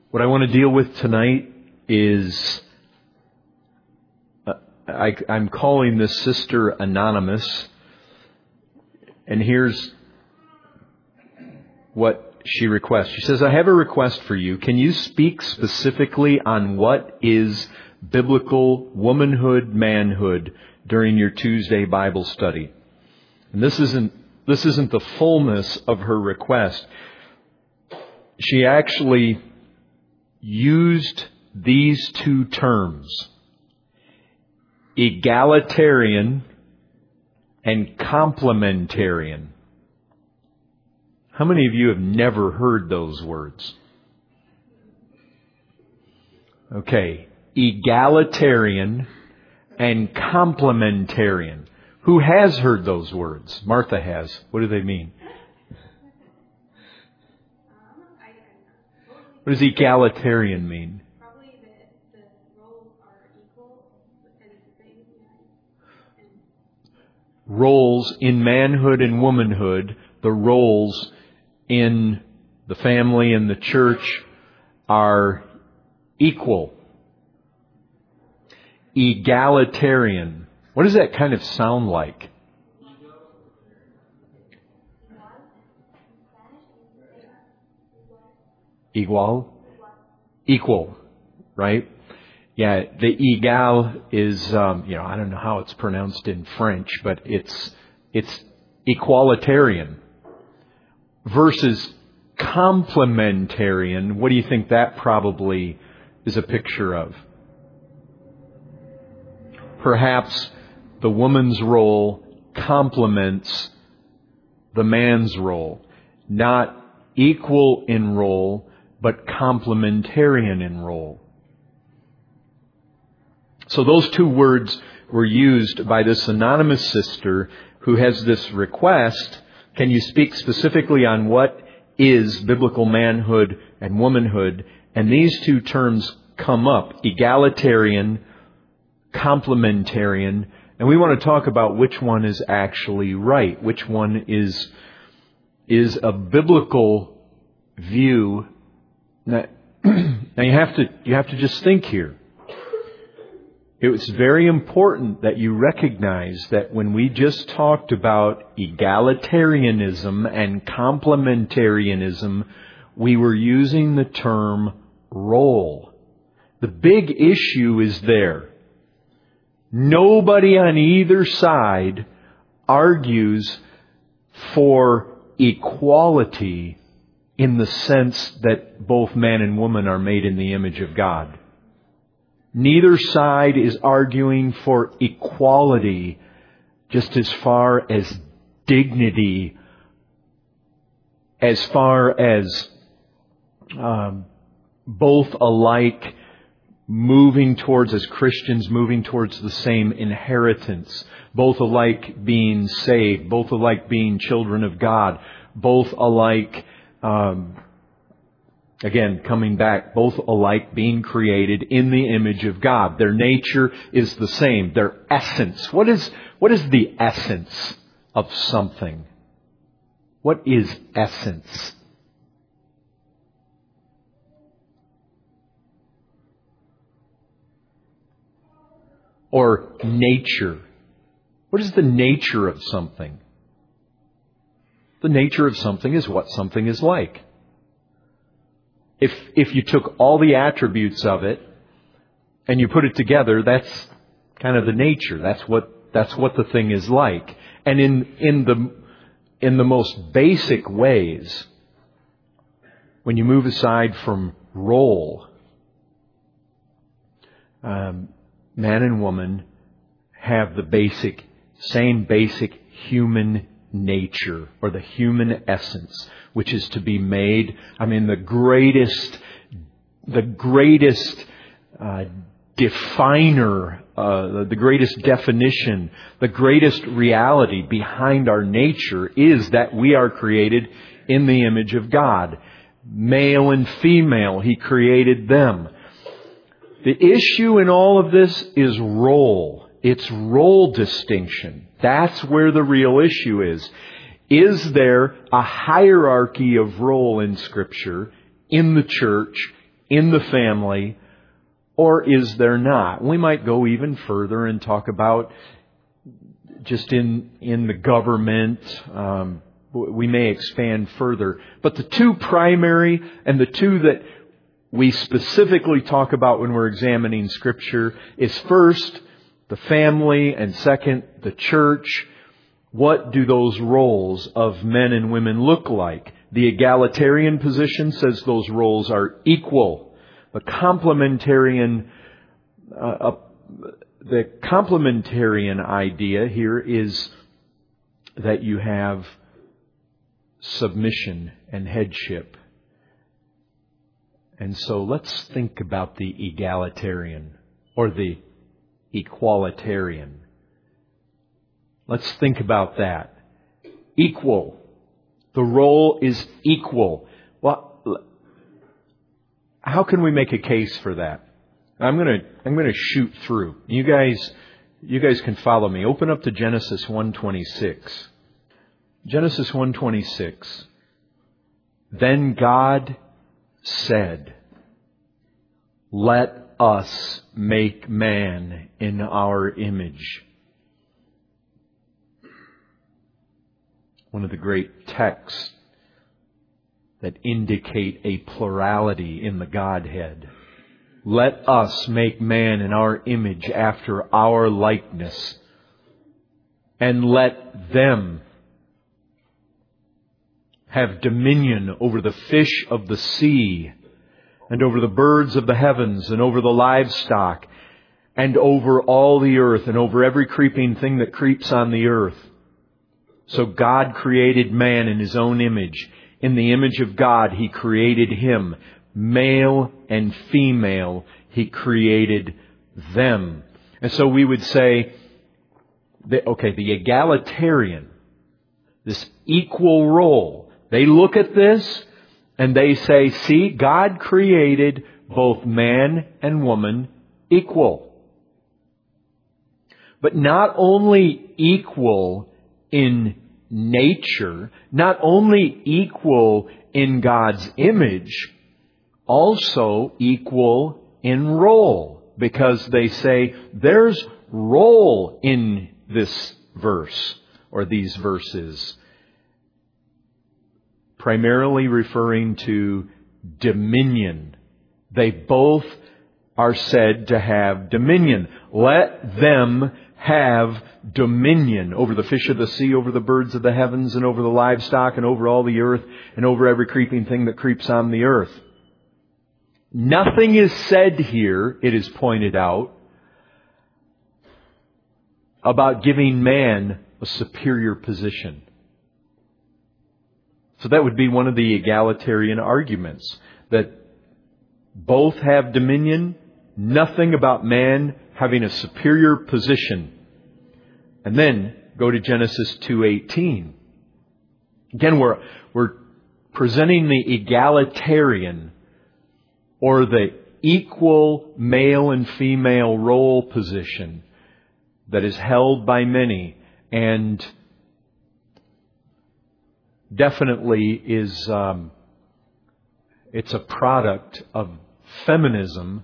What I want to deal with tonight is, I'm calling this Sister Anonymous, and here's what she requests. She says, I have a request for you. Can you speak specifically on what is biblical womanhood, manhood during your Tuesday Bible study? And this isn't the fullness of her request. She actually used these two terms, egalitarian and complementarian. How many of you have never heard those words? Okay, egalitarian and complementarian. Who has heard those words? Martha has. What do they mean? What does egalitarian mean? Probably that the roles are equal and the same. Roles in manhood and womanhood, the roles in the family and the church are equal. Egalitarian. What does that kind of sound like? Igual? Equal, right? Yeah, the égal is, I don't know how it's pronounced in French, but it's equalitarian. Versus complementarian, what do you think that probably is a picture of? Perhaps the woman's role complements the man's role. Not equal in role, but complementarian in role. So those two words were used by this anonymous sister who has this request. Can you speak specifically on what is biblical manhood and womanhood? And these two terms come up, egalitarian, complementarian, and we want to talk about which one is actually right, which one is a biblical view. Now you have to just think here. It's very important that you recognize that when we just talked about egalitarianism and complementarianism, we were using the term role. The big issue is there. Nobody on either side argues for equality in the sense that both man and woman are made in the image of God. Neither side is arguing for equality just as far as dignity, as far as both alike moving towards, as Christians, moving towards the same inheritance, both alike being saved, both alike being children of God, both alike, again, coming back, both alike being created in the image of God. Their nature is the same. Their essence. What is the essence of something? What is essence? Or nature. What is the nature of something? The nature of something is what something is like. If you took all the attributes of it and you put it together, that's kind of the nature. That's what the thing is like. And in the most basic ways, when you move aside from role, man and woman have the same basic human nature, or the human essence, which is to be made. I mean, the greatest definer, the greatest definition, the greatest reality behind our nature is that we are created in the image of God. Male and female, He created them. The issue in all of this is role. It's role distinction. That's where the real issue is. Is there a hierarchy of role in Scripture, in the church, in the family, or is there not? We might go even further and talk about just in the government. We may expand further. But the two primary and the two that we specifically talk about when we're examining Scripture is first, the family, and second, the church. What do those roles of men and women look like? The egalitarian position says those roles are equal. The complementarian idea here is that you have submission and headship. And so let's think about the egalitarian or the equalitarian. Let's think about that. Equal. The role is equal. Well, how can we make a case for that? I'm going to shoot through. You guys can follow me. Open up to Genesis 1:26. Genesis 1:26. Then God said, "Let us make man in our image." One of the great texts that indicate a plurality in the Godhead. Let us make man in our image after our likeness, and let them have dominion over the fish of the sea, and over the birds of the heavens, and over the livestock, and over all the earth, and over every creeping thing that creeps on the earth. So God created man in His own image. In the image of God, He created him. Male and female, He created them. And so we would say, the egalitarian, this equal role, they look at this and they say, see, God created both man and woman equal. But not only equal in nature, not only equal in God's image, also equal in role. Because they say there's role in this verse or these verses. Primarily referring to dominion. They both are said to have dominion. Let them have dominion over the fish of the sea, over the birds of the heavens, and over the livestock, and over all the earth, and over every creeping thing that creeps on the earth. Nothing is said here, it is pointed out, about giving man a superior position. So that would be one of the egalitarian arguments, that both have dominion, nothing about man having a superior position. And then go to Genesis 2:18. Again, we're presenting the egalitarian or the equal male and female role position that is held by many and definitely is it's a product of feminism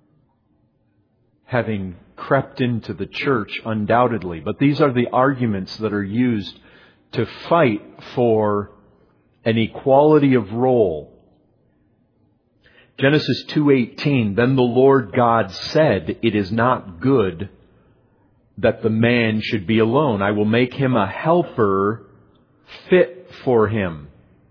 having crept into the church undoubtedly. But these are the arguments that are used to fight for an equality of role. Genesis 2:18, then the Lord God said, it is not good that the man should be alone. I will make him a helper fit for him.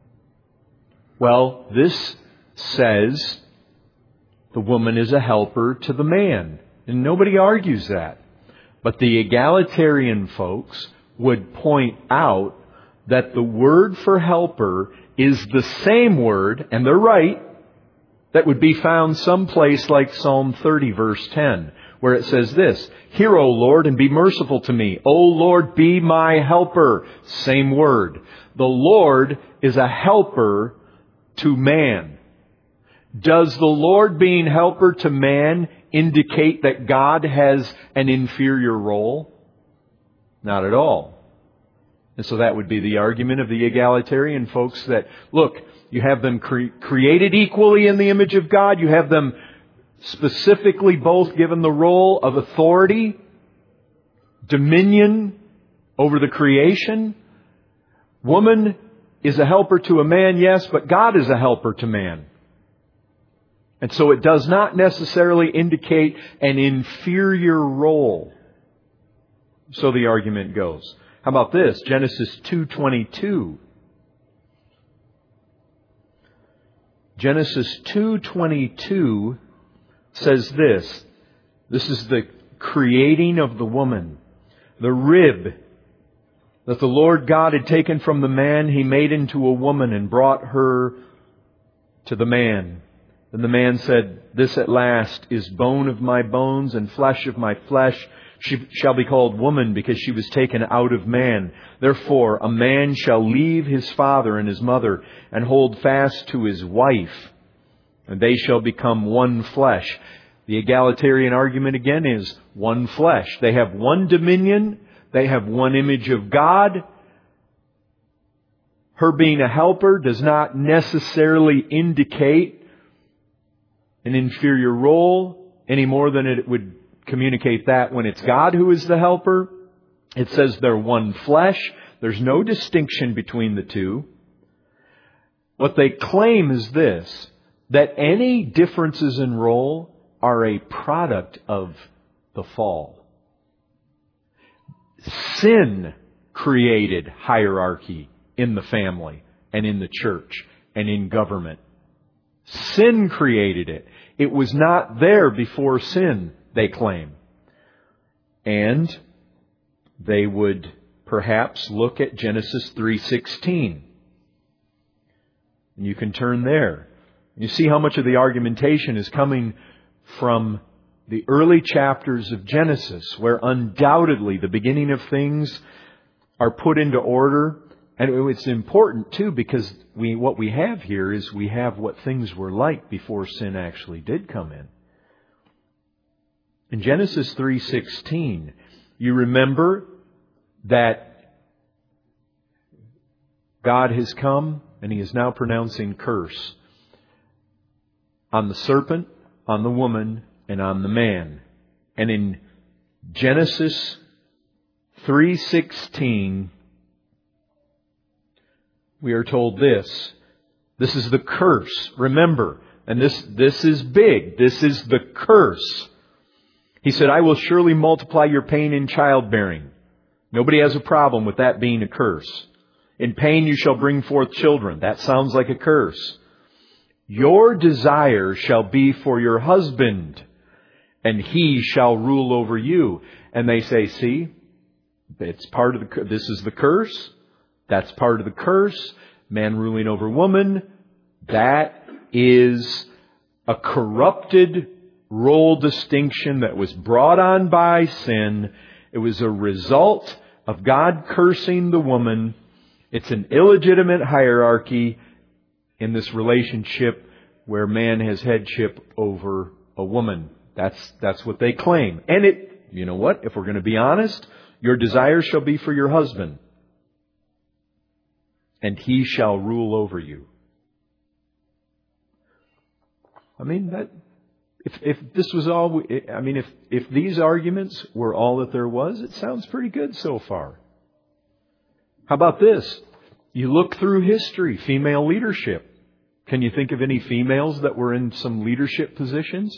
Well, this says the woman is a helper to the man. And nobody argues that. But the egalitarian folks would point out that the word for helper is the same word, and they're right, that would be found someplace like Psalm 30 verse 10, where it says this, hear, O Lord, and be merciful to me. O Lord, be my helper. Same word. The Lord is a helper to man. Does the Lord being helper to man indicate that God has an inferior role? Not at all. And so that would be the argument of the egalitarian folks that, look, You have them created equally in the image of God. You have them specifically both given the role of authority, dominion over the creation. Woman is a helper to a man, yes, but God is a helper to man. And so it does not necessarily indicate an inferior role. So the argument goes. How about this? Genesis 2:22. Genesis 2:22 says this. This is the creating of the woman. The rib that the Lord God had taken from the man, He made into a woman and brought her to the man. Then the man said, "This at last is bone of my bones and flesh of my flesh. She shall be called woman because she was taken out of man. Therefore, a man shall leave his father and his mother and hold fast to his wife, and they shall become one flesh." The egalitarian argument again is one flesh. They have one dominion. They have one image of God. Her being a helper does not necessarily indicate an inferior role any more than it would communicate that when it's God who is the helper. It says they're one flesh. There's no distinction between the two. What they claim is this, that any differences in role are a product of the fall. Sin created hierarchy in the family and in the church and in government. Sin created it. It was not there before sin, they claim. And they would perhaps look at Genesis 3:16. And you can turn there. You see how much of the argumentation is coming from the early chapters of Genesis, where undoubtedly the beginning of things are put into order. And it's important too, because what we have here is we have what things were like before sin actually did come in. In Genesis 3:16, you remember that God has come and He is now pronouncing curse on the serpent, on the woman, and on the man. And in Genesis 3:16, we are told this. This is the curse. Remember, and this is big. This is the curse. He said, "I will surely multiply your pain in childbearing." Nobody has a problem with that being a curse. "In pain you shall bring forth children." That sounds like a curse. "Your desire shall be for your husband, and he shall rule over you." And they say, see, it's part of this is the curse. That's part of the curse. Man ruling over woman. That is a corrupted role distinction that was brought on by sin. It was a result of God cursing the woman. It's an illegitimate hierarchy in this relationship where man has headship over a woman. That's what they claim. And you know what? If we're going to be honest, your desire shall be for your husband, and he shall rule over you. I mean, if this was all, if these arguments were all that there was, it sounds pretty good so far. How about this? You look through history, female leadership. Can you think of any females that were in some leadership positions?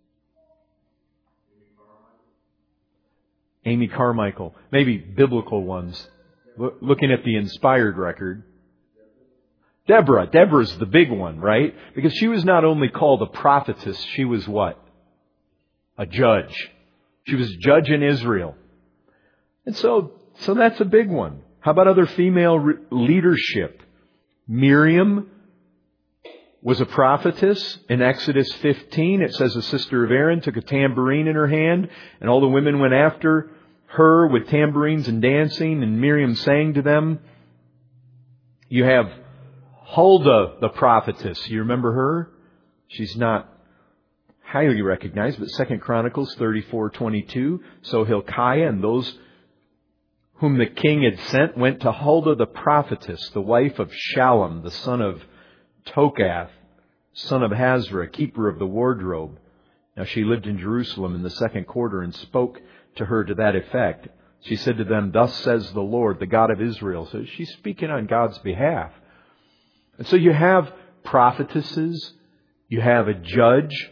Amy Carmichael. Maybe biblical ones. Looking at the inspired record. Deborah. Deborah's the big one, right? Because she was not only called a prophetess, she was what? A judge. She was a judge in Israel. And so that's a big one. How about other female leadership? Miriam was a prophetess. In Exodus 15, it says a sister of Aaron took a tambourine in her hand, and all the women went after her with tambourines and dancing, and Miriam sang to them. You have Huldah, the prophetess. You remember her? She's not highly recognized, but 2 Chronicles 34:22. So Hilkiah and those whom the king had sent went to Huldah the prophetess, the wife of Shallum, the son of Tokath, son of Hazra, keeper of the wardrobe. Now she lived in Jerusalem in the second quarter and spoke to her to that effect. She said to them, "Thus says the Lord, the God of Israel." So she's speaking on God's behalf. And so you have prophetesses, you have a judge.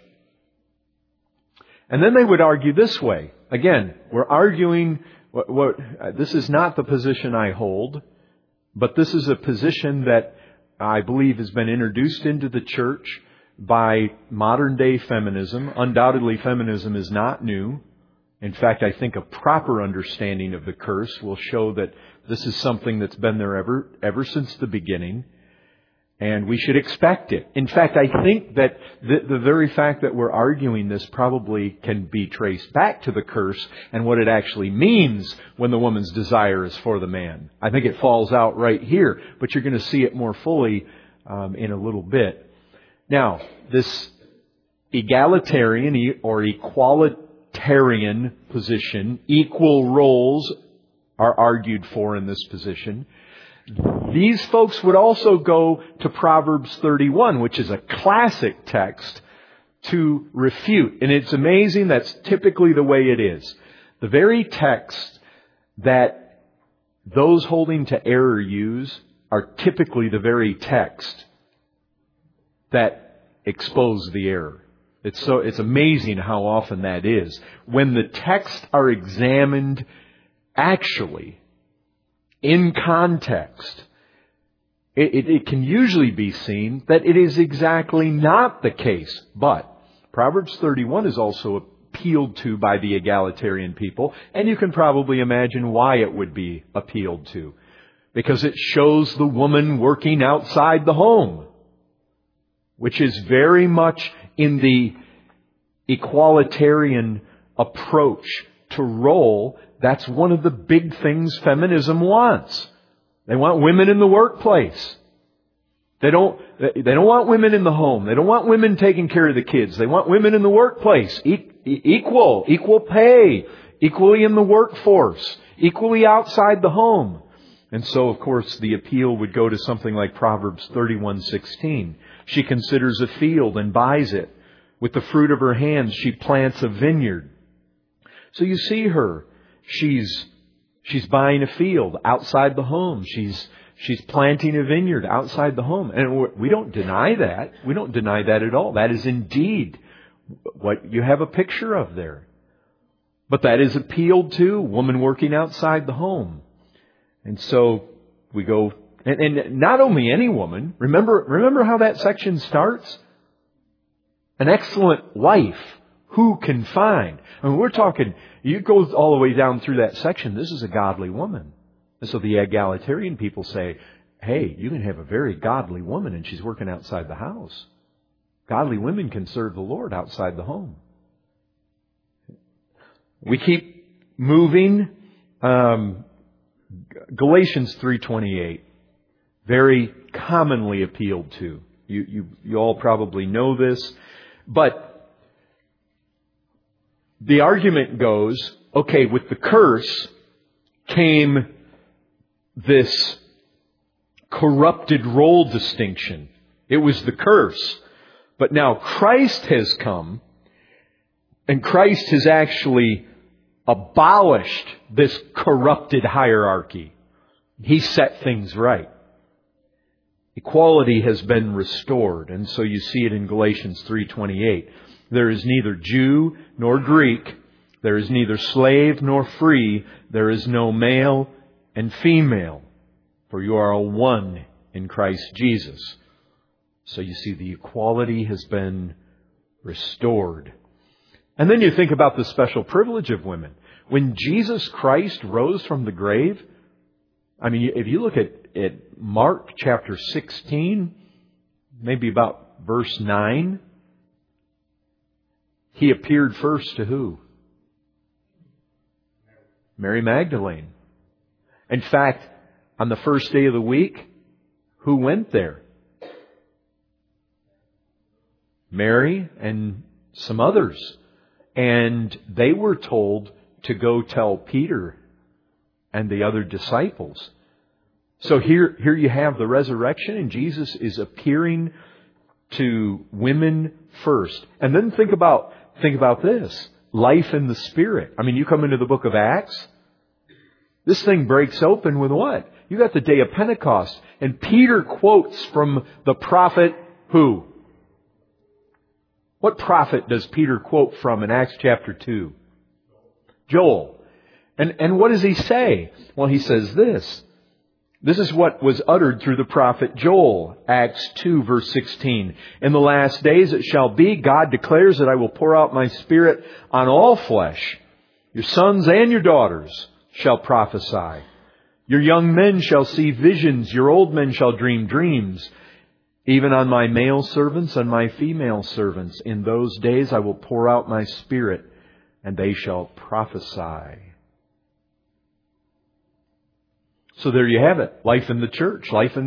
And then they would argue this way. Again, we're arguing, this is not the position I hold, but this is a position that I believe has been introduced into the church by modern day feminism. Undoubtedly, feminism is not new. In fact, I think a proper understanding of the curse will show that this is something that's been there ever since the beginning. And we should expect it. In fact, I think that the very fact that we're arguing this probably can be traced back to the curse and what it actually means when the woman's desire is for the man. I think it falls out right here, but you're going to see it more fully in a little bit. Now, this egalitarian or equalitarian position, equal roles are argued for in this position. These folks would also go to Proverbs 31, which is a classic text, to refute. And it's amazing, that's typically the way it is. The very text that those holding to error use are typically the very text that expose the error. It's amazing how often that is. When the texts are examined actually in context, it can usually be seen that it is exactly not the case. But Proverbs 31 is also appealed to by the egalitarian people, and you can probably imagine why it would be appealed to. Because it shows the woman working outside the home, which is very much in the equalitarian approach to role. That's one of the big things feminism wants. They want women in the workplace. They don't want women in the home. They don't want women taking care of the kids. They want women in the workplace. Equal pay, equally in the workforce, equally outside the home. And so, of course, the appeal would go to something like Proverbs 31:16. She considers a field and buys it. With the fruit of her hands, she plants a vineyard. So you see her. She's buying a field outside the home. She's planting a vineyard outside the home. And we don't deny that. We don't deny that at all. That is indeed what you have a picture of there. But that is appealed to, woman working outside the home. And so we go, and not only any woman. Remember how that section starts? An excellent wife, who can find? I mean, we're talking, you go all the way down through that section, this is a godly woman. And so the egalitarian people say, hey, you can have a very godly woman and she's working outside the house. Godly women can serve the Lord outside the home. We keep moving. Galatians 3:28, very commonly appealed to. You all probably know this. But the argument goes, okay, with the curse came this corrupted role distinction. It was the curse. But now Christ has come, and Christ has actually abolished this corrupted hierarchy. He set things right. Equality has been restored. And so you see it in Galatians 3:28. There is neither Jew nor Greek. There is neither slave nor free. There is no male and female. For you are all one in Christ Jesus. So you see the equality has been restored. And then you think about the special privilege of women. When Jesus Christ rose from the grave, I mean, if you look at Mark chapter 16, maybe about verse 9, He appeared first to who? Mary Magdalene. In fact, on the first day of the week, who went there? Mary and some others. And they were told to go tell Peter and the other disciples. So here you have the resurrection, and Jesus is appearing to women first. And then think about this. Life in the Spirit. I mean, you come into the book of Acts, this thing breaks open with what? You got the day of Pentecost. And Peter quotes from the prophet who? What prophet does Peter quote from in Acts chapter 2? Joel. And what does he say? Well, he says this. This is what was uttered through the prophet Joel, Acts 2, verse 16. In the last days it shall be, God declares that I will pour out my Spirit on all flesh. Your sons and your daughters shall prophesy. Your young men shall see visions. Your old men shall dream dreams. Even on my male servants and my female servants. In those days I will pour out my Spirit, and they shall prophesy. So there you have it. Life in the church.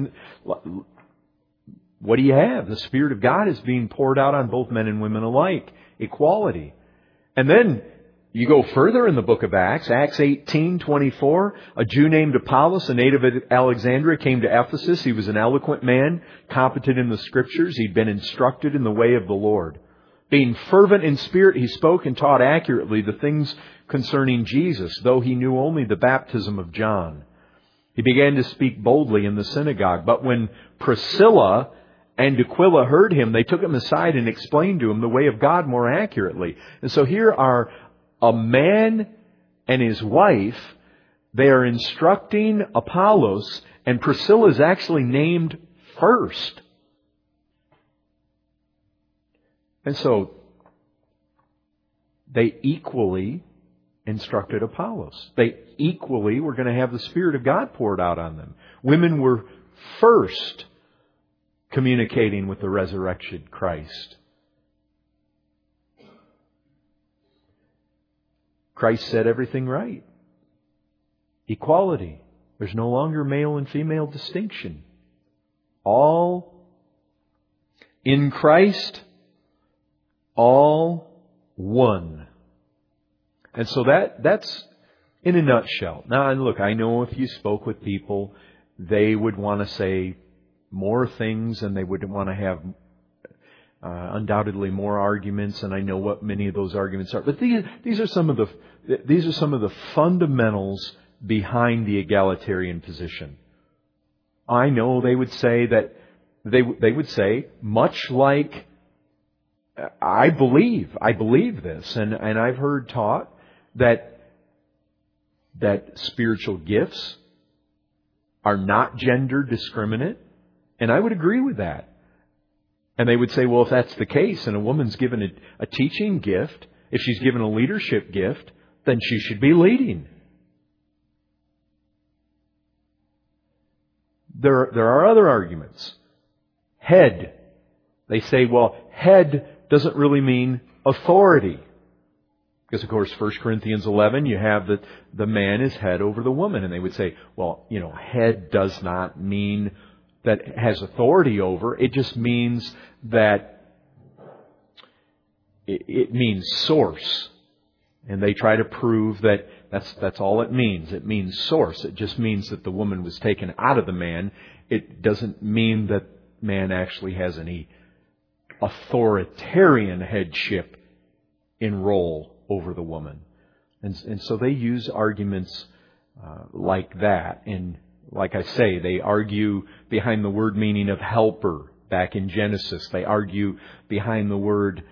What do you have? The Spirit of God is being poured out on both men and women alike. Equality. And then you go further in the book of Acts. Acts 18:24. A Jew named Apollos, a native of Alexandria, came to Ephesus. He was an eloquent man, competent in the Scriptures. He'd been instructed in the way of the Lord. Being fervent in spirit, he spoke and taught accurately the things concerning Jesus, though he knew only the baptism of John. He began to speak boldly in the synagogue. But when Priscilla and Aquila heard him, they took him aside and explained to him the way of God more accurately. And so here are a man and his wife. They are instructing Apollos, and Priscilla is actually named first. And so they equally instructed Apollos. They equally were going to have the Spirit of God poured out on them. Women were first communicating with the resurrected Christ. Christ said everything right. Equality. There's no longer male and female distinction. All in Christ, all one. And so that's in a nutshell. Now, and look, I know if you spoke with people, they would want to say more things, and they would want to have undoubtedly more arguments. And I know what many of those arguments are. But these are some of the fundamentals behind the egalitarian position. I know they would say that they would say, much like I believe this, and I've heard taught that spiritual gifts are not gender discriminate, and I would agree with that. And they would say, well, if that's the case, and a woman's given a teaching gift, if she's given a leadership gift, then she should be leading. There are other arguments. Head. They say, well, head doesn't really mean authority. Because, of course, 1 Corinthians 11, you have that the man is head over the woman. And they would say, well, head does not mean that it has authority over. It just means that it means source. And they try to prove that that's all it means. It means source. It just means that the woman was taken out of the man. It doesn't mean that man actually has any authoritarian headship in role over the woman. And so they use arguments like that. And like I say, they argue behind the word meaning of helper back in Genesis. They argue behind the word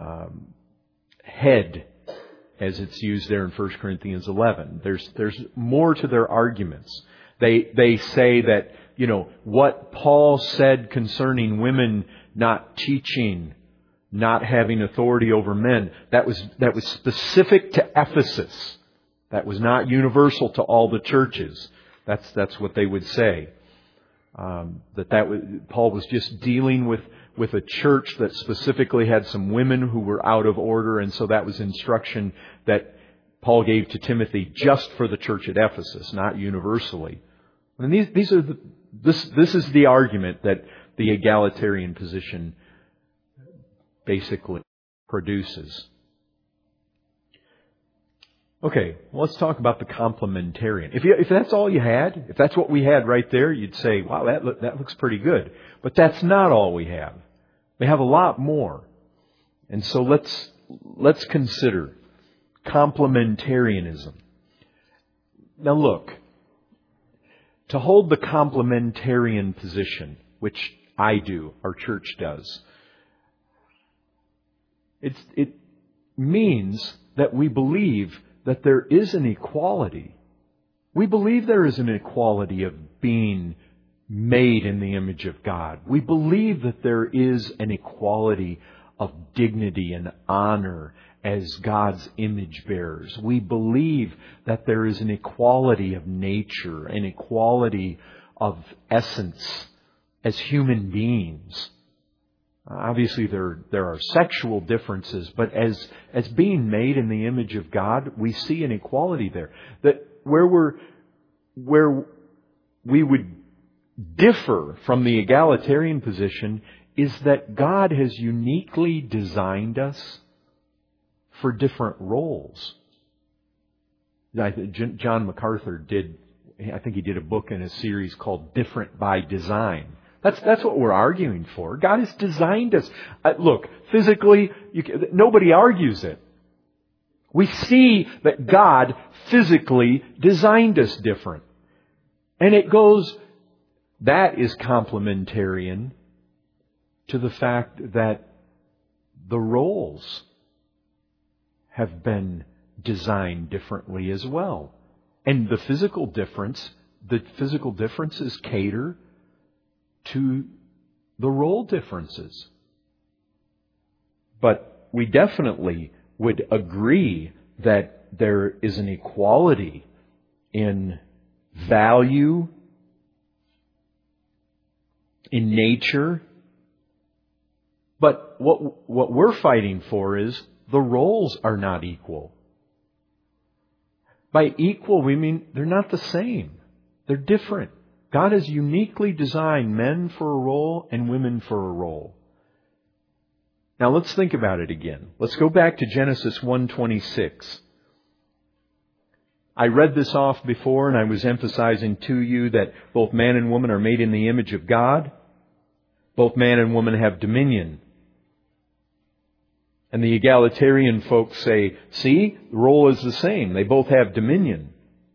head as it's used there in 1 Corinthians 11. There's more to their arguments. They say that, what Paul said concerning women not teaching, not having authority over men, that was specific to Ephesus. That was not universal to all the churches. That's what they would say. Paul was just dealing with a church that specifically had some women who were out of order, and so that was instruction that Paul gave to Timothy just for the church at Ephesus, not universally. And this is the argument that the egalitarian position basically produces. Okay, well, let's talk about the complementarian. If that's all you had, if that's what we had right there, you'd say, wow, that looks pretty good. But that's not all we have. We have a lot more. And so let's consider complementarianism. Now look, to hold the complementarian position, which I do, our church does, it means that we believe that there is an equality. We believe there is an equality of being made in the image of God. We believe that there is an equality of dignity and honor as God's image bearers. We believe that there is an equality of nature, an equality of essence as human beings. Obviously, there are sexual differences, but as being made in the image of God, we see an equality there. That where we would differ from the egalitarian position is that God has uniquely designed us for different roles. John MacArthur did a book in a series called Different by Design. That's what we're arguing for. God has designed us. Look, physically, nobody argues it. We see that God physically designed us different. And that is complementarian to the fact that the roles have been designed differently as well. And the physical differences cater to the role differences. But we definitely would agree that there is an equality in value, in nature. But what we're fighting for is the roles are not equal. By equal, we mean they're not the same. They're different. God has uniquely designed men for a role and women for a role. Now let's think about it again. Let's go back to Genesis 1:26. I read this off before and I was emphasizing to you that both man and woman are made in the image of God. Both man and woman have dominion. And the egalitarian folks say, see, the role is the same. They both have dominion.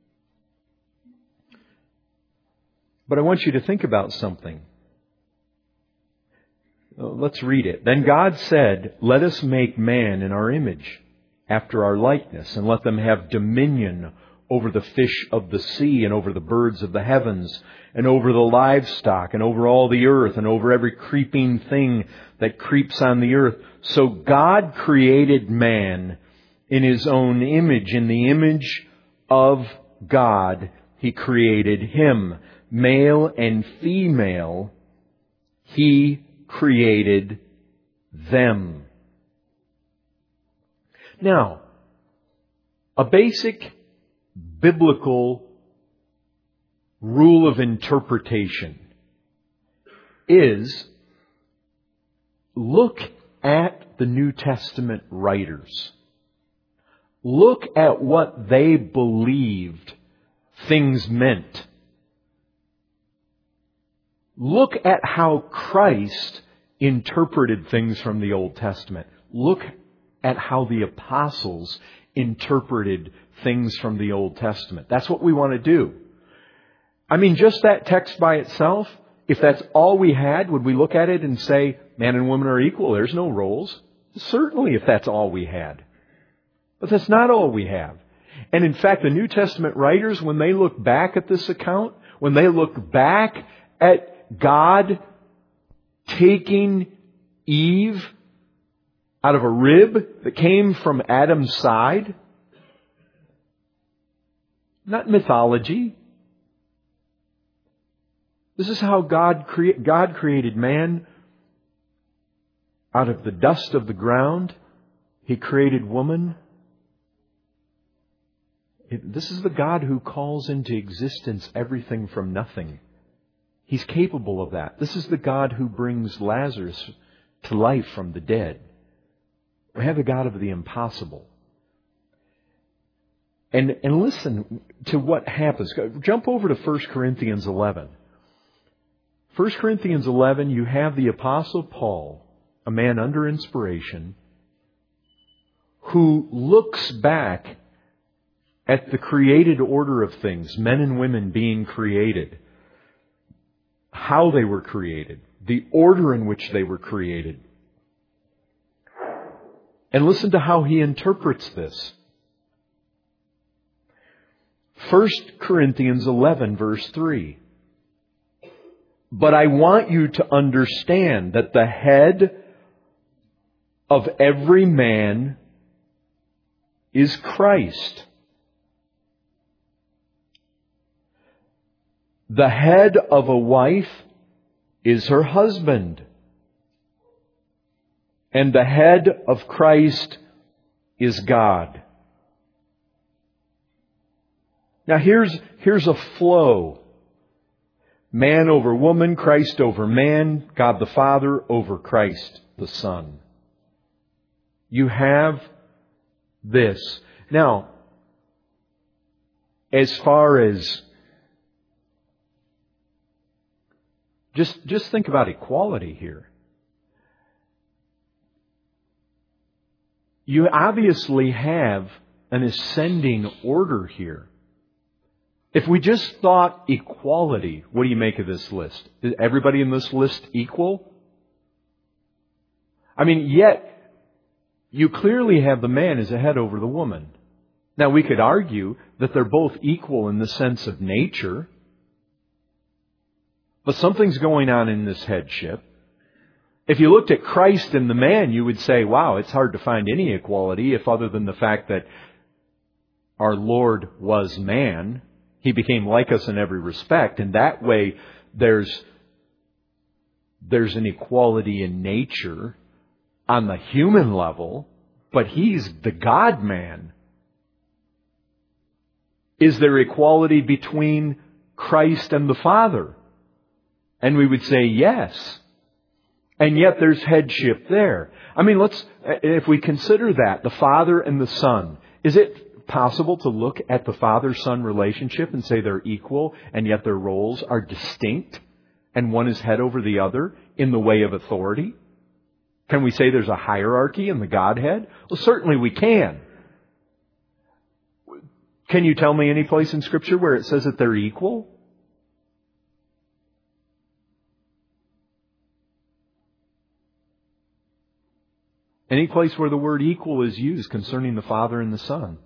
But I want you to think about something. Let's read it. Then God said, let us make man in our image, after our likeness, and let them have dominion over the fish of the sea, and over the birds of the heavens, and over the livestock, and over all the earth, and over every creeping thing that creeps on the earth. So God created man in His own image. In the image of God, He created him. Male and female, He created them. Now, a basic biblical rule of interpretation is look at the New Testament writers. Look at what they believed things meant. Look at how Christ interpreted things from the Old Testament. Look at how the apostles interpreted things from the Old Testament. That's what we want to do. I mean, just that text by itself, if that's all we had, would we look at it and say, man and woman are equal, there's no roles? Certainly, if that's all we had. But that's not all we have. And in fact, the New Testament writers, when they look back at this account, when they look back at God taking Eve out of a rib that came from Adam's side, not mythology. This is how God created man out of the dust of the ground. He created woman. This is the God who calls into existence everything from nothing. He's capable of that. This is the God who brings Lazarus to life from the dead. We have the God of the impossible. And listen to what happens. Jump over to 1 Corinthians 11. 1 Corinthians 11, you have the Apostle Paul, a man under inspiration, who looks back at the created order of things, men and women being created, how they were created, the order in which they were created. And listen to how he interprets this. 1 Corinthians 11, verse 3. But I want you to understand that the head of every man is Christ. The head of a wife is her husband. And the head of Christ is God. Now here's a flow. Man over woman, Christ over man, God the Father over Christ the Son. You have this. Now, as far as just think about equality here. You obviously have an ascending order here. If we just thought equality, what do you make of this list? Is everybody in this list equal? I mean, yet you clearly have the man as a head over the woman. Now, we could argue that they're both equal in the sense of nature, but something's going on in this headship. If you looked at Christ and the man, you would say, wow, it's hard to find any equality if other than the fact that our Lord was man. He became like us in every respect. And that way, there's an equality in nature on the human level, but He's the God-man. Is there equality between Christ and the Father? And we would say yes. And yet there's headship there. I mean, if we consider that, the Father and the Son, is it possible to look at the Father-Son relationship and say they're equal and yet their roles are distinct and one is head over the other in the way of authority? Can we say there's a hierarchy in the Godhead? Well, certainly we can. Can you tell me any place in Scripture where it says that they're equal? Any place where the word equal is used concerning the Father and the Son?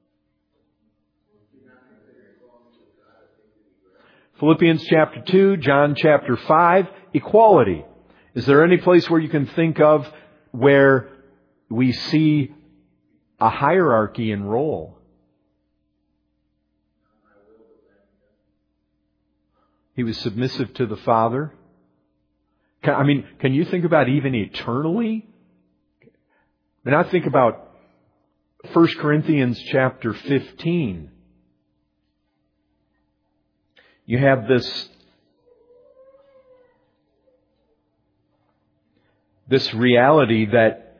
Philippians chapter 2, John chapter 5, equality. Is there any place where you can think of where we see a hierarchy in role? He was submissive to the Father. Can you think about even eternally? And I think about 1 Corinthians chapter 15. You have this reality that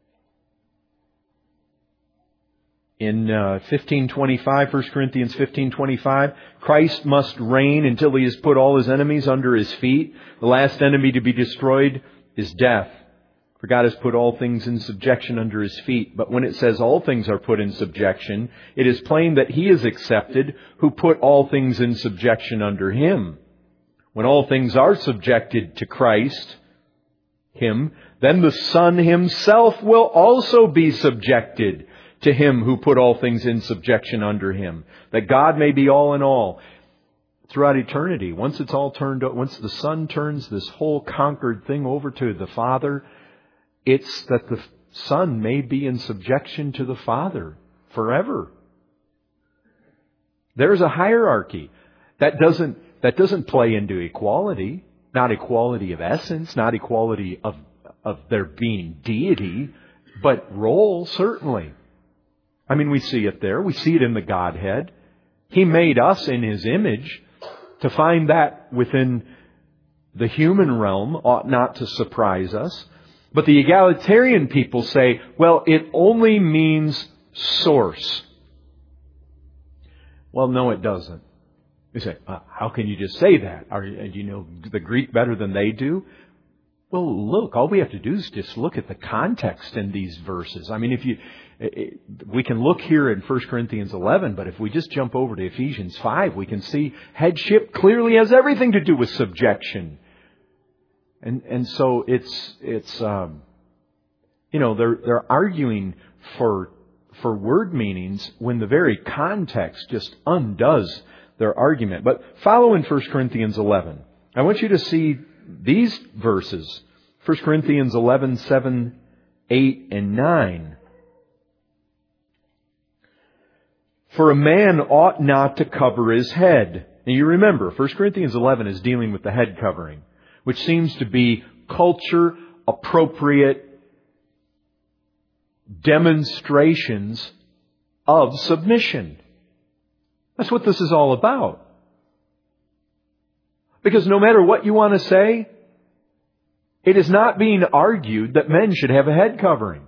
in 15:25, 1 Corinthians 15:25, Christ must reign until He has put all His enemies under His feet. The last enemy to be destroyed is death. For God has put all things in subjection under His feet. But when it says all things are put in subjection, it is plain that He is accepted who put all things in subjection under Him. When all things are subjected to Christ, Him, then the Son Himself will also be subjected to Him who put all things in subjection under Him, that God may be all in all. Throughout eternity, once it's all turned, once the Son turns this whole conquered thing over to the Father, it's that the Son may be in subjection to the Father forever. There's a hierarchy. That doesn't play into equality. Not equality of essence, not equality of there being deity, but role, certainly. I mean, we see it there. We see it in the Godhead. He made us in His image. To find that within the human realm ought not to surprise us. But the egalitarian people say, well, it only means source. Well, no, it doesn't. You say, how can you just say that? Do you know the Greek better than they do? Well, look, all we have to do is just look at the context in these verses. I mean, we can look here in 1 Corinthians 11, but if we just jump over to Ephesians 5, we can see headship clearly has everything to do with subjection. And so they're arguing for word meanings when the very context just undoes their argument. But follow in 1 Corinthians 11. I want you to see these verses. 1 Corinthians 11, 7, 8, and 9. For a man ought not to cover his head. Now you remember, 1 Corinthians 11 is dealing with the head covering, which seems to be culture appropriate demonstrations of submission. That's what this is all about. Because no matter what you want to say, it is not being argued that men should have a head covering.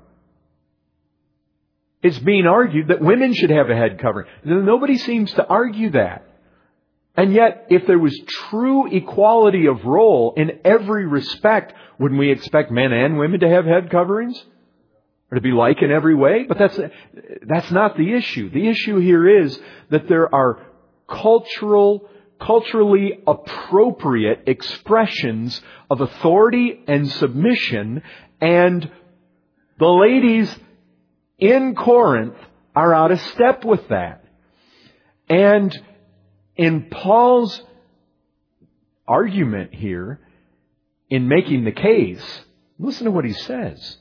It's being argued that women should have a head covering. Nobody seems to argue that. And yet, if there was true equality of role in every respect, wouldn't we expect men and women to have head coverings? Or to be like in every way? But that's not the issue. The issue here is that there are culturally appropriate expressions of authority and submission, and the ladies in Corinth are out of step with that. And in Paul's argument here, in making the case, listen to what he says.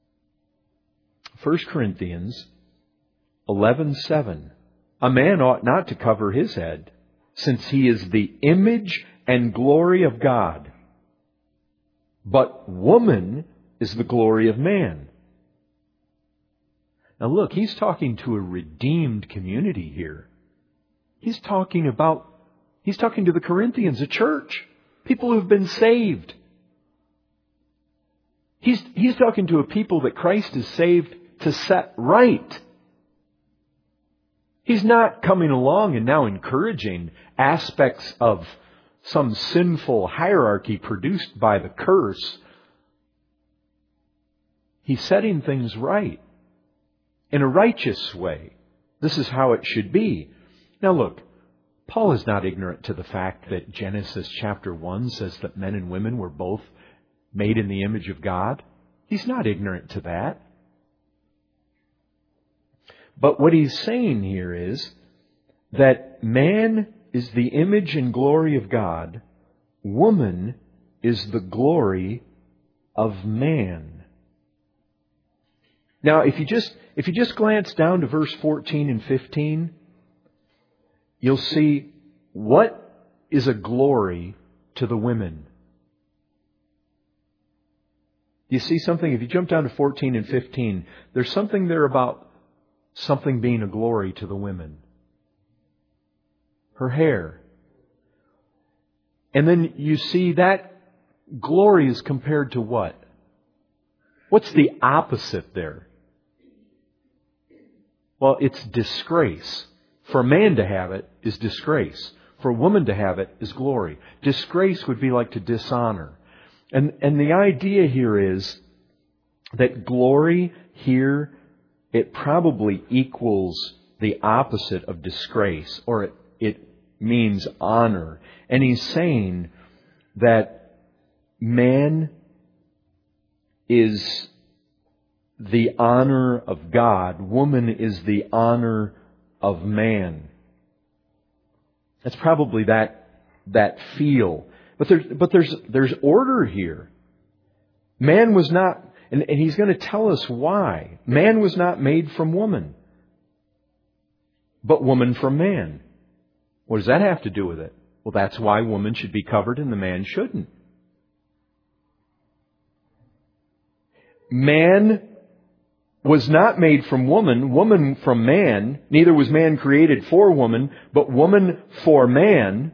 1 Corinthians 11:7. A man ought not to cover his head, since he is the image and glory of God. But woman is the glory of man. Now look, he's talking to a redeemed community here. He's talking to the Corinthians, a church, people who have been saved. He's talking to a people that Christ has saved to set right. He's not coming along and now encouraging aspects of some sinful hierarchy produced by the curse. He's setting things right in a righteous way. This is how it should be. Now look, Paul is not ignorant to the fact that Genesis chapter 1 says that men and women were both made in the image of God. He's not ignorant to that. But what he's saying here is that man is the image and glory of God. Woman is the glory of man. Now, if you just glance down to verse 14 and 15, you'll see what is a glory to the women. You see something? If you jump down to 14 and 15, there's something there about something being a glory to the women. Her hair. And then you see that glory is compared to what? What's the opposite there? Well, it's disgrace. For a man to have it is disgrace. For a woman to have it is glory. Disgrace would be like to dishonor. And the idea here is that glory here, it probably equals the opposite of disgrace, or it means honor. And he's saying that man is the honor of God, woman is the honor of man. That's probably that feel. But there's order here. Man was not, and he's going to tell us why. Man was not made from woman, but woman from man. What does that have to do with it? Well, that's why woman should be covered and the man shouldn't. Man was not made from woman, woman from man. Neither was man created for woman, but woman for man.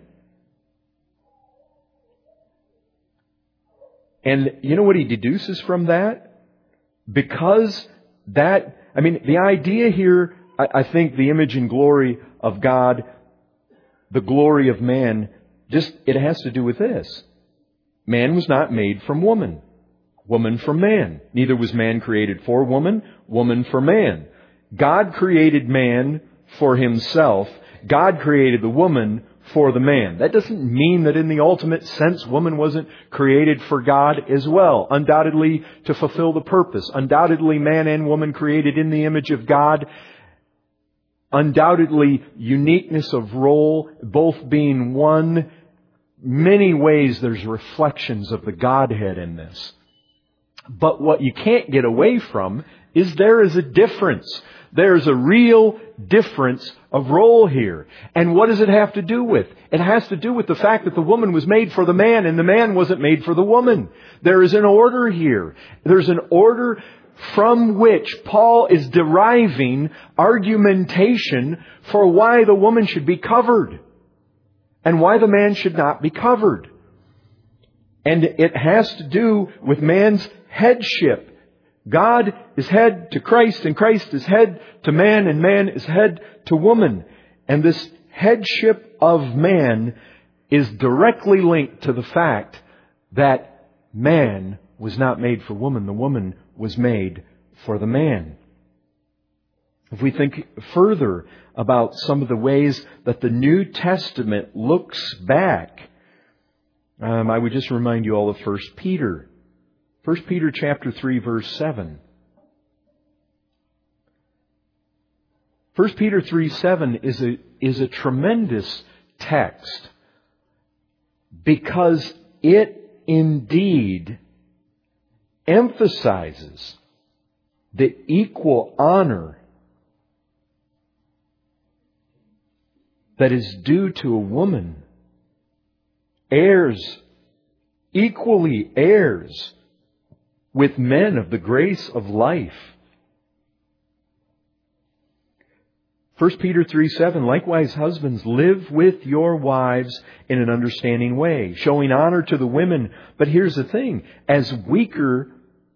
And you know what he deduces from that? Because the idea here, I think the image and glory of God, the glory of man, it has to do with this. Man was not made from woman, woman from man. Neither was man created for woman, woman for man. God created man for himself. God created the woman for the man. That doesn't mean that in the ultimate sense woman wasn't created for God as well. Undoubtedly to fulfill the purpose. Undoubtedly man and woman created in the image of God. Undoubtedly uniqueness of role, both being one. Many ways there's reflections of the Godhead in this. But what you can't get away from is there is a difference. There's a real difference of role here. And what does it have to do with? It has to do with the fact that the woman was made for the man and the man wasn't made for the woman. There is an order here. There's an order from which Paul is deriving argumentation for why the woman should be covered and why the man should not be covered. And it has to do with man's headship. God is head to Christ, and Christ is head to man, and man is head to woman. And this headship of man is directly linked to the fact that man was not made for woman. The woman was made for the man. If we think further about some of the ways that the New Testament looks back, I would just remind you all of 1 Peter. 1 Peter chapter 3, verse 7. 1 Peter 3:7 is a tremendous text because it indeed emphasizes the equal honor that is due to a woman. Heirs, equally heirs with men of the grace of life. 1 Peter 3:7, likewise, husbands, live with your wives in an understanding way, showing honor to the women. But here's the thing, as the weaker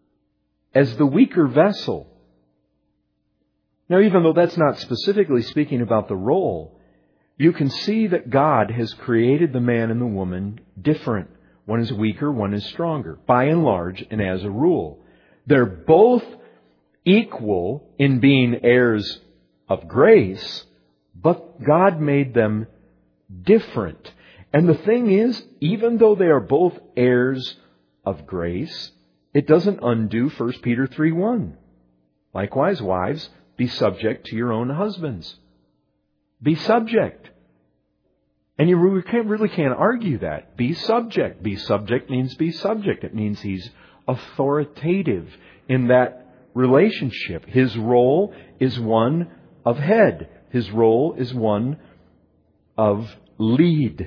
vessel. Now, even though that's not specifically speaking about the role, you can see that God has created the man and the woman different. One is weaker, one is stronger, by and large, and as a rule. They're both equal in being heirs of grace, but God made them different. And the thing is, even though they are both heirs of grace, it doesn't undo 1 Peter 3:1. Likewise, wives, be subject to your own husbands. Be subject. And you really can't argue that. Be subject. Be subject means be subject. It means he's authoritative in that relationship. His role is one of head. His role is one of lead.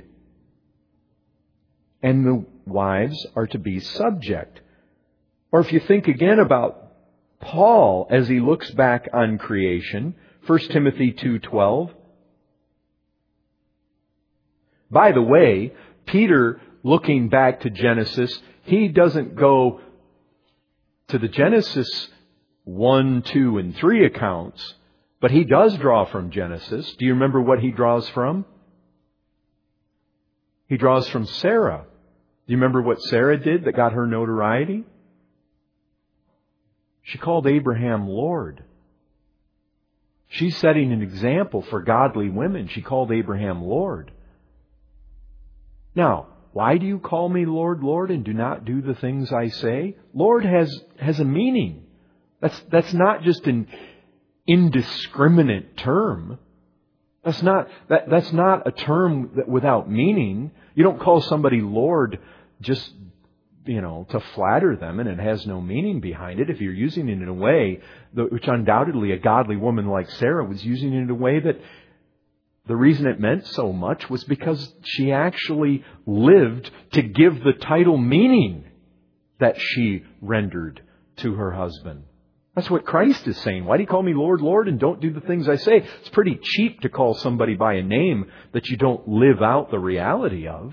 And the wives are to be subject. Or if you think again about Paul as he looks back on creation, 1 Timothy 2:12. By the way, Peter, looking back to Genesis, he doesn't go to the Genesis 1, 2, and 3 accounts, but he does draw from Genesis. Do you remember what he draws from? He draws from Sarah. Do you remember what Sarah did that got her notoriety? She called Abraham Lord. She's setting an example for godly women. She called Abraham Lord. Now, why do you call me Lord, Lord, and do not do the things I say? Lord has a meaning. That's not just an indiscriminate term. That's not a term without meaning. You don't call somebody Lord just, to flatter them, and it has no meaning behind it. If you're using it in a way, which undoubtedly a godly woman like Sarah was using it in a way that the reason it meant so much was because she actually lived to give the title meaning that she rendered to her husband. That's what Christ is saying. Why do you call me Lord, Lord, and don't do the things I say? It's pretty cheap to call somebody by a name that you don't live out the reality of.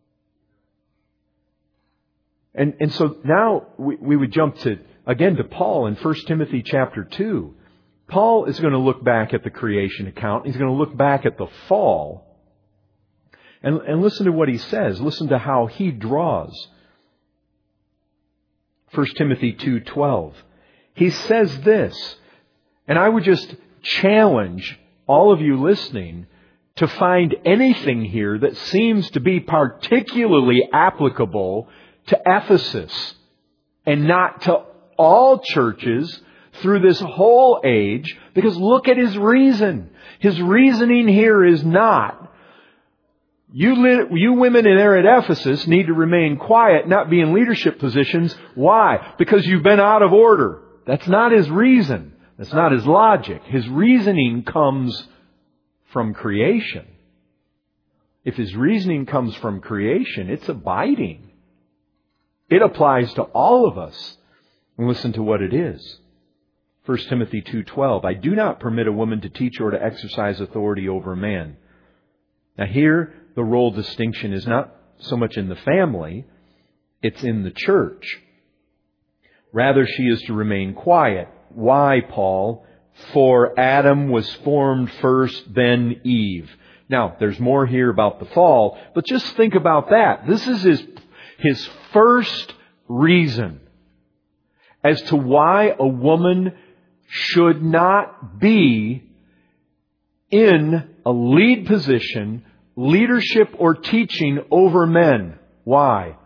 And so now we would jump to Paul in 1 Timothy chapter 2. Paul is going to look back at the creation account. He's going to look back at the fall. And listen to what he says. Listen to how he draws. 1 Timothy 2:12. He says this, and I would just challenge all of you listening to find anything here that seems to be particularly applicable to Ephesus and not to all churches through this whole age, because look at his reason. His reasoning here is not, you women in there at Ephesus need to remain quiet, not be in leadership positions. Why? Because you've been out of order. That's not his reason. That's not his logic. His reasoning comes from creation. If his reasoning comes from creation, it's abiding. It applies to all of us. And listen to what it is. 1 Timothy 2:12. I do not permit a woman to teach or to exercise authority over a man. Now here, the role distinction is not so much in the family, it's in the church. Rather, she is to remain quiet. Why, Paul? For Adam was formed first, then Eve. Now, there's more here about the fall, but just think about that. This is his first reason as to why a woman should not be in a lead position, leadership or teaching over men. Why?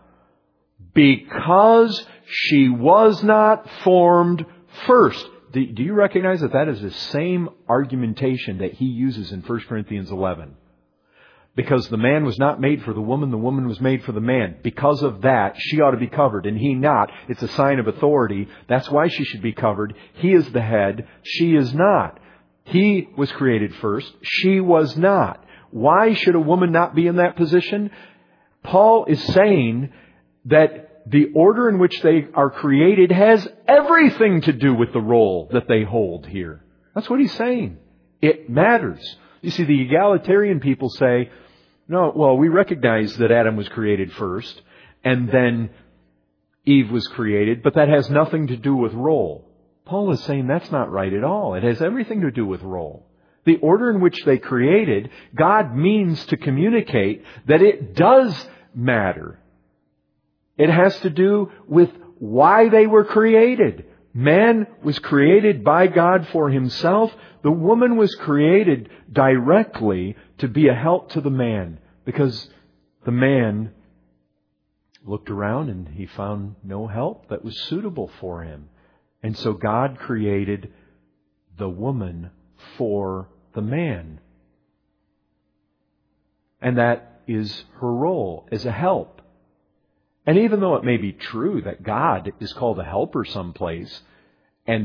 Because she was not formed first. Do you recognize that is the same argumentation that he uses in 1 Corinthians 11? Because the man was not made for the woman was made for the man. Because of that, she ought to be covered, and he not. It's a sign of authority. That's why she should be covered. He is the head. She is not. He was created first. She was not. Why should a woman not be in that position? Paul is saying that the order in which they are created has everything to do with the role that they hold here. That's what he's saying. It matters. You see, the egalitarian people say, no, well, we recognize that Adam was created first, and then Eve was created, but that has nothing to do with role. Paul is saying that's not right at all. It has everything to do with role. The order in which they created, God means to communicate that it does matter. It has to do with why they were created. Man was created by God for himself. The woman was created directly to be a help to the man, because the man looked around and he found no help that was suitable for him. And so God created the woman for the man. And that is her role as a help. And even though it may be true that God is called a helper someplace, and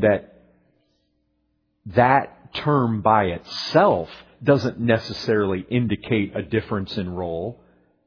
that term by itself doesn't necessarily indicate a difference in role,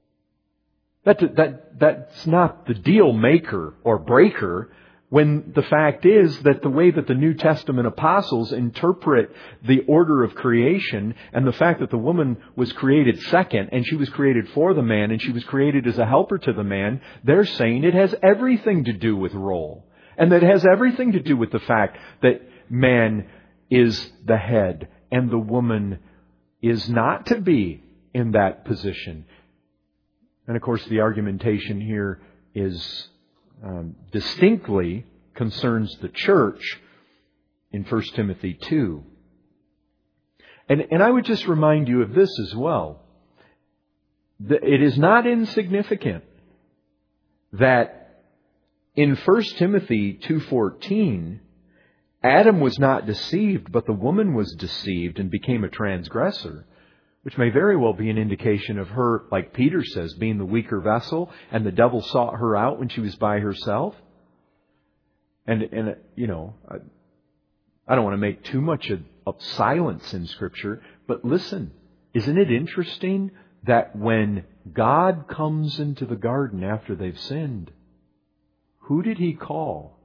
that's not the deal maker or breaker, when the fact is that the way that the New Testament apostles interpret the order of creation, and the fact that the woman was created second, and she was created for the man, and she was created as a helper to the man, they're saying it has everything to do with role. And that it has everything to do with the fact that man is the head, and the woman is not to be in that position. And of course, the argumentation here is distinctly concerns the church in 1 Timothy 2. And I would just remind you of this as well. It is not insignificant that in 1 Timothy 2:14, Adam was not deceived, but the woman was deceived and became a transgressor, which may very well be an indication of her, like Peter says, being the weaker vessel, and the devil sought her out when she was by herself. And you know, I don't want to make too much of silence in Scripture, but listen, isn't it interesting that when God comes into the garden after they've sinned, who did He call?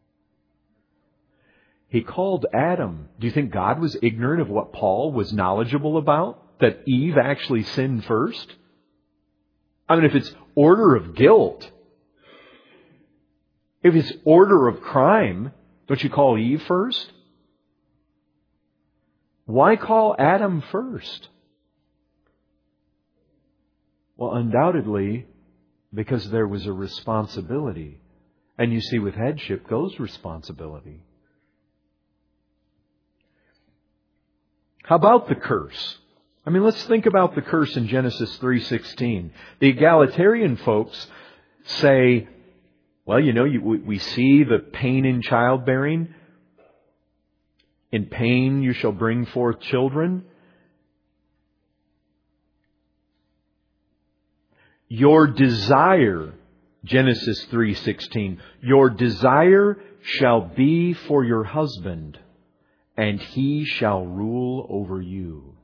He called Adam. Do you think God was ignorant of what Paul was knowledgeable about? That Eve actually sinned first? I mean, if it's order of guilt, if it's order of crime, don't you call Eve first? Why call Adam first? Well, undoubtedly, because there was a responsibility. And you see, with headship goes responsibility. How about the curse? I mean, let's think about the curse in Genesis 3:16. The egalitarian folks say, well, we see the pain in childbearing. In pain you shall bring forth children. Your desire, Genesis 3:16, your desire shall be for your husband, and he shall rule over you.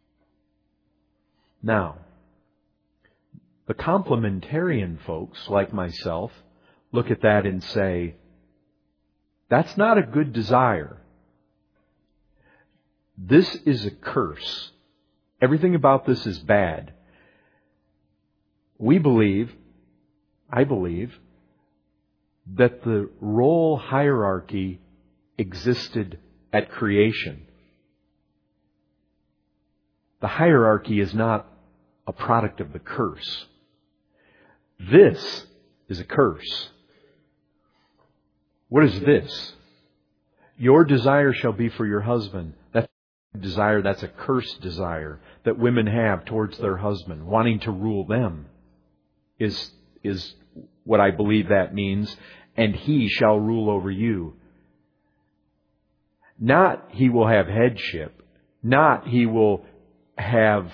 Now, the complementarian folks, like myself, look at that and say, that's not a good desire. This is a curse. Everything about this is bad. I believe, that the role hierarchy existed at creation. The hierarchy is not a product of the curse. This is a curse. What is this? Your desire shall be for your husband. That's a desire, that's a cursed desire that women have towards their husband, wanting to rule them, is what I believe that means. And he shall rule over you. Not he will have headship. Not he will have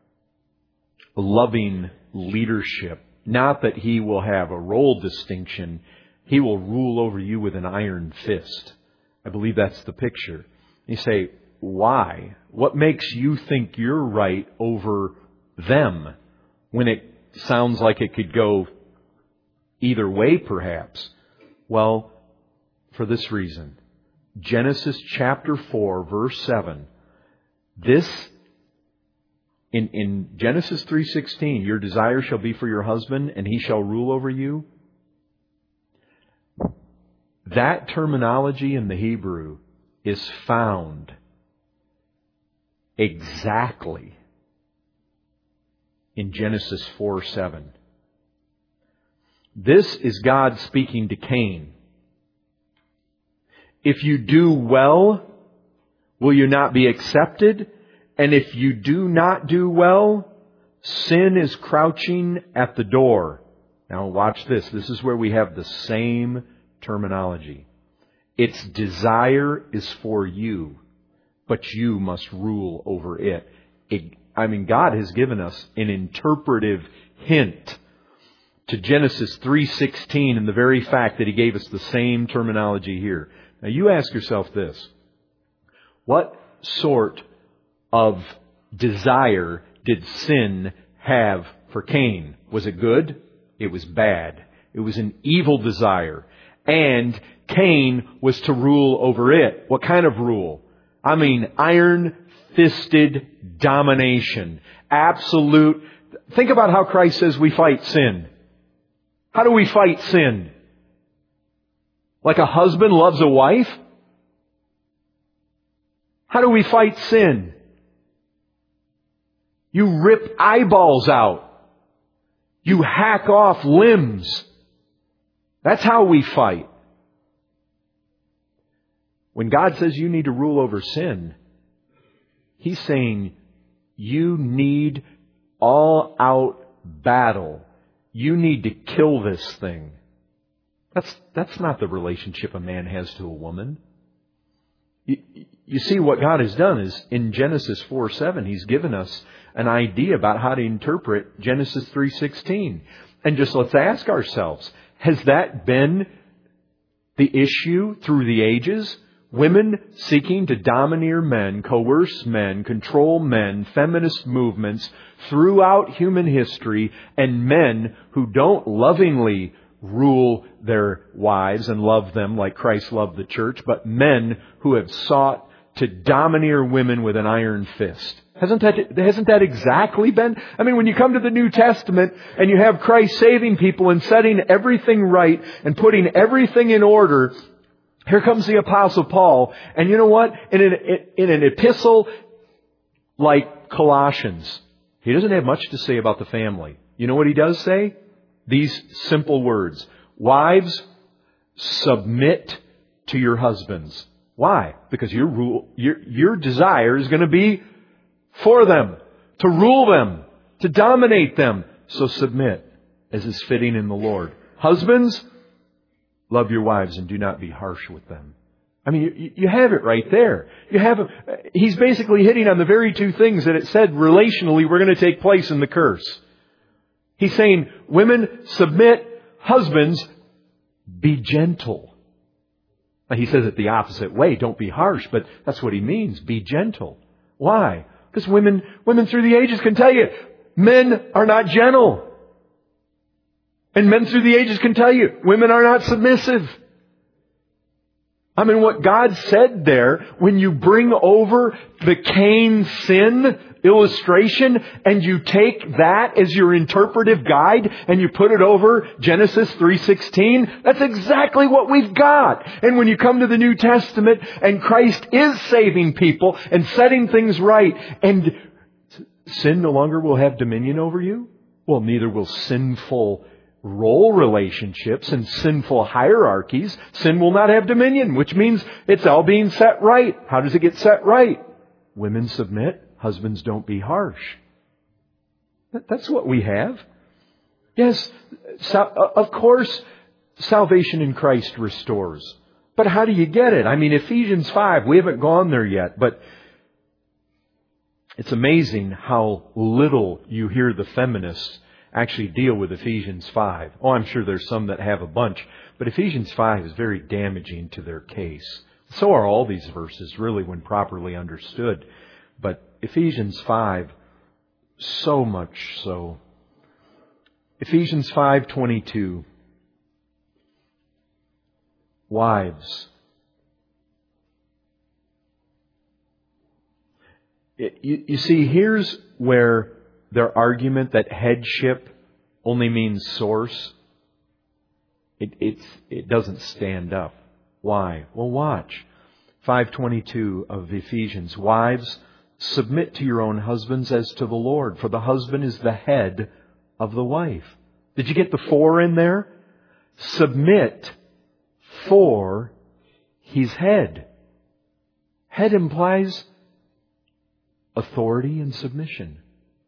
loving leadership. Not that he will have a role distinction. He will rule over you with an iron fist. I believe that's the picture. You say, why? What makes you think you're right over them when it sounds like it could go either way, perhaps? Well, for this reason. Genesis chapter 4, verse 7. This, in Genesis 3:16, your desire shall be for your husband, and he shall rule over you. That terminology in the Hebrew is found exactly in Genesis 4:7. This is God speaking to Cain. If you do well, will you not be accepted? And if you do not do well, sin is crouching at the door. Now watch this. This is where we have the same terminology. Its desire is for you, but you must rule over it. God has given us an interpretive hint to Genesis 3:16 in the very fact that He gave us the same terminology here. Now you ask yourself this. What sort of desire did sin have for Cain? Was it good? It was bad. It was an evil desire. And Cain was to rule over it. What kind of rule? Iron-fisted domination. Absolute. Think about how Christ says we fight sin. How do we fight sin? Like a husband loves a wife? How do we fight sin? You rip eyeballs out. You hack off limbs. That's how we fight. When God says you need to rule over sin, He's saying you need all-out battle. You need to kill this thing. That's not the relationship a man has to a woman. You see, what God has done is in Genesis 4:7, He's given us an idea about how to interpret Genesis 3:16. And just let's ask ourselves, has that been the issue through the ages? Women seeking to domineer men, coerce men, control men, feminist movements throughout human history, and men who don't lovingly rule their wives and love them like Christ loved the church, but men who have sought to domineer women with an iron fist. Hasn't that exactly been? When you come to the New Testament and you have Christ saving people and setting everything right and putting everything in order, here comes the Apostle Paul. And you know what? In an epistle like Colossians, he doesn't have much to say about the family. You know what He does say? These simple words. Wives, submit to your husbands. Why? Because your desire is going to be for them, to rule them, to dominate them. So submit, as is fitting in the Lord. Husbands, love your wives and do not be harsh with them. I mean, you have it right there. He's basically hitting on the very two things that it said relationally were going to take place in the curse. He's saying, women, submit. Husbands, be gentle. Now, he says it the opposite way. Don't be harsh, but that's what he means. Be gentle. Why? Because women through the ages can tell you, men are not gentle. And men through the ages can tell you, women are not submissive. I mean, what God said there, when you bring over the Cain sin illustration and you take that as your interpretive guide and you put it over Genesis 3:16, that's exactly what we've got. And when you come to the New Testament and Christ is saving people and setting things right, and sin no longer will have dominion over you, well, neither will sinful role relationships and sinful hierarchies. Sin will not have dominion, which means it's all being set right. How does it get set right? Women submit. Husbands, don't be harsh. That's what we have. Yes, of course, salvation in Christ restores. But how do you get it? I mean, Ephesians 5, we haven't gone there yet, but it's amazing how little you hear the feminists actually deal with Ephesians 5. Oh, I'm sure there's some that have a bunch. But Ephesians 5 is very damaging to their case. So are all these verses, really, when properly understood. But Ephesians 5, so much so. Ephesians 5:22. Wives. You see, here's where their argument that headship only means source, it doesn't stand up. Why? Well, watch. 5:22 of Ephesians. Wives, submit to your own husbands as to the Lord, for the husband is the head of the wife. Did you get the for in there? Submit, for he's head. Head implies authority and submission.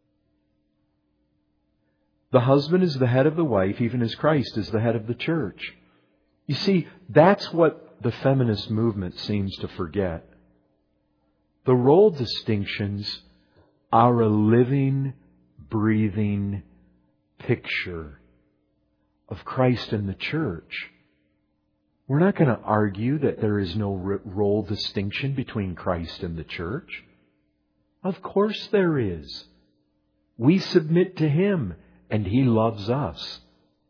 The husband is the head of the wife, even as Christ is the head of the church. You see, that's what the feminist movement seems to forget. The role distinctions are a living, breathing picture of Christ and the church. We're not going to argue that there is no role distinction between Christ and the church. Of course there is. We submit to Him, and He loves us.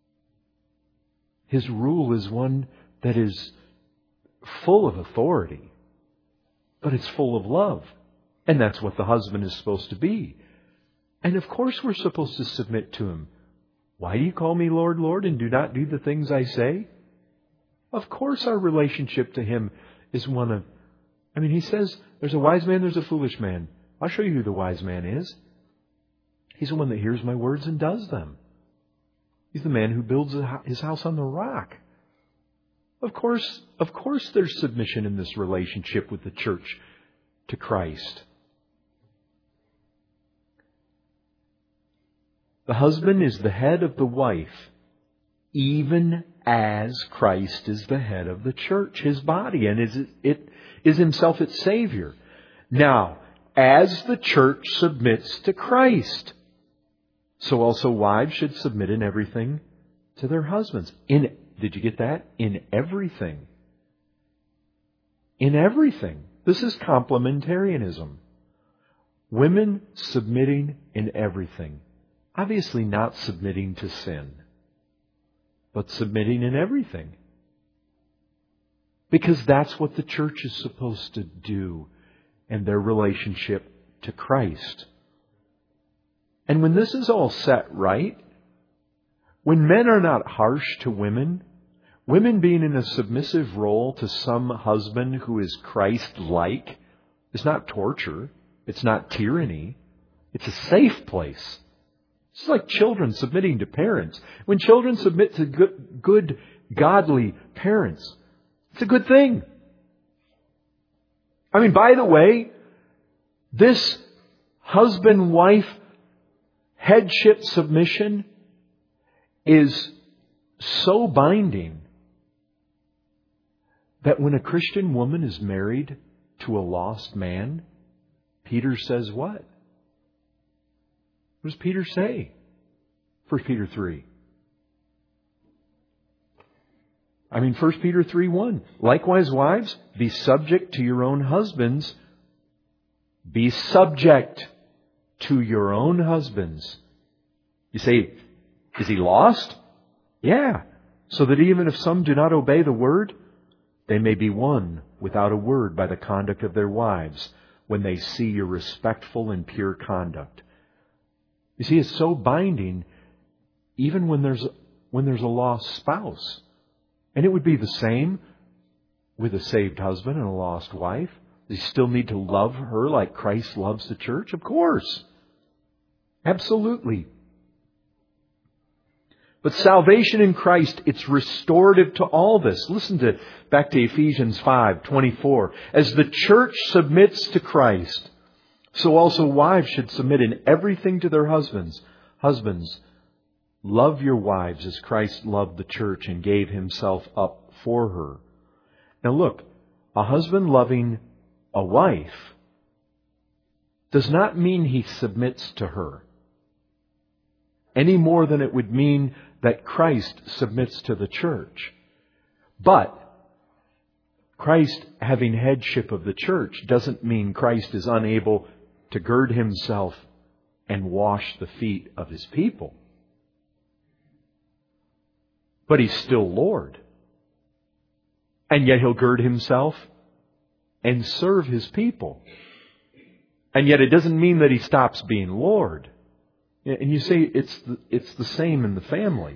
His rule is one that is full of authority, but it's full of love. And that's what the husband is supposed to be. And of course we're supposed to submit to Him. Why do you call me Lord, Lord, and do not do the things I say? Of course our relationship to Him is one of... He says, there's a wise man, there's a foolish man. I'll show you who the wise man is. He's the one that hears my words and does them. He's the man who builds his house on the rock. Of course there's submission in this relationship with the church to Christ. The husband is the head of the wife, even as Christ is the head of the church, His body, and it is Himself its Savior. Now, as the church submits to Christ, so also wives should submit in everything to their husbands. Did you get that? In everything. In everything. This is complementarianism. Women submitting in everything. Obviously not submitting to sin, but submitting in everything. Because that's what the church is supposed to do in their relationship to Christ. And when this is all set right, when men are not harsh to women, women being in a submissive role to some husband who is Christ-like, is not torture, it's not tyranny, it's a safe place. It's like children submitting to parents. When children submit to good, godly parents, it's a good thing. I mean, by the way, this husband-wife headship submission is so binding that when a Christian woman is married to a lost man, Peter says what? What does Peter say? 1 Peter 3. 1 Peter 3:1. Likewise, wives, be subject to your own husbands. Be subject to your own husbands. You say, is he lost? Yeah. So that even if some do not obey the word, they may be won without a word by the conduct of their wives when they see your respectful and pure conduct. You see, it's so binding even when there's a lost spouse. And it would be the same with a saved husband and a lost wife. They still need to love her like Christ loves the church? Of course. Absolutely. But salvation in Christ, it's restorative to all this. Listen back to Ephesians 5:24. As the church submits to Christ, so also wives should submit in everything to their husbands. Husbands, love your wives as Christ loved the church and gave Himself up for her. Now look, a husband loving a wife does not mean he submits to her any more than it would mean that Christ submits to the church. But Christ having headship of the church doesn't mean Christ is unable to gird Himself and wash the feet of His people. But He's still Lord. And yet He'll gird Himself and serve His people. And yet it doesn't mean that He stops being Lord. And you say it's the same in the family.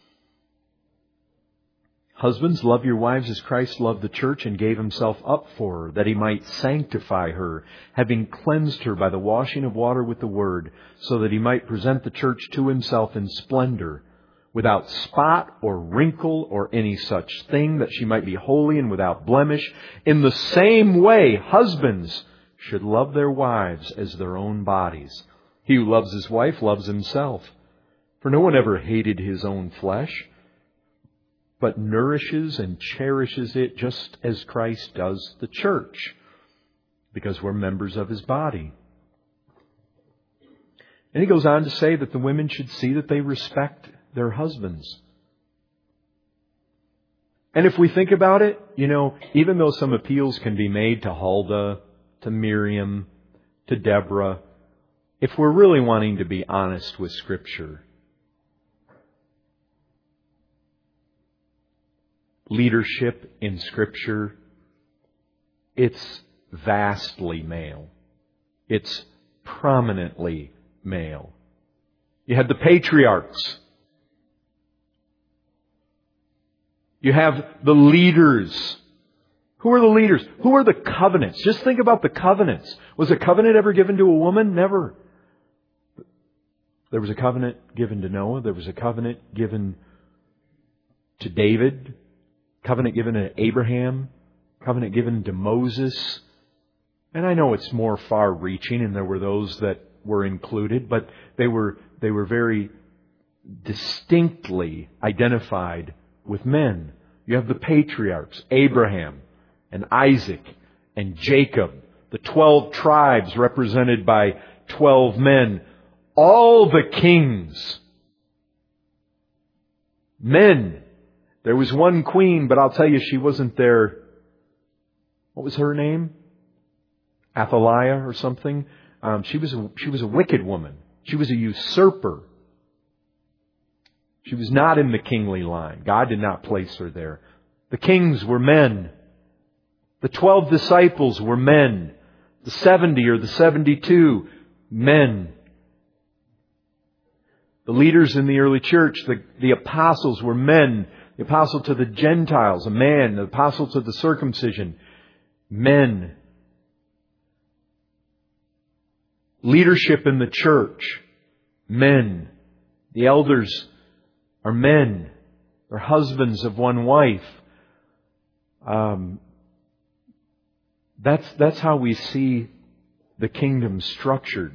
Husbands, love your wives as Christ loved the church and gave Himself up for her, that He might sanctify her, having cleansed her by the washing of water with the word, so that He might present the church to Himself in splendor, without spot or wrinkle or any such thing, that she might be holy and without blemish. In the same way, husbands should love their wives as their own bodies. He who loves his wife loves himself. For no one ever hated his own flesh, but nourishes and cherishes it just as Christ does the church, because we're members of His body. And he goes on to say that the women should see that they respect their husbands. And if we think about it, even though some appeals can be made to Huldah, to Miriam, to Deborah, if we're really wanting to be honest with Scripture, leadership in Scripture, it's vastly male. It's prominently male. You had the patriarchs. You have the leaders. Who are the leaders? Who are the covenants? Just think about the covenants. Was a covenant ever given to a woman? Never. There was a covenant given to Noah. There was a covenant given to David. Covenant given to Abraham. Covenant given to Moses. And I know it's more far-reaching, and there were those that were included, but they were very distinctly identified with men. You have the patriarchs, Abraham and Isaac and Jacob, the 12 tribes represented by 12 men, all the kings, men. There was one queen, but I'll tell you, she wasn't there. What was her name? Athaliah or something. She was a wicked woman. She was a usurper. She was not in the kingly line. God did not place her there. The kings were men. The 12 disciples were men. The 70 or the 72, men. The leaders in the early church, the apostles were men. The apostle to the Gentiles, a man. The apostle to the circumcision, men. Leadership in the church, men. The elders are men. They're husbands of one wife. That's how we see the kingdom structured.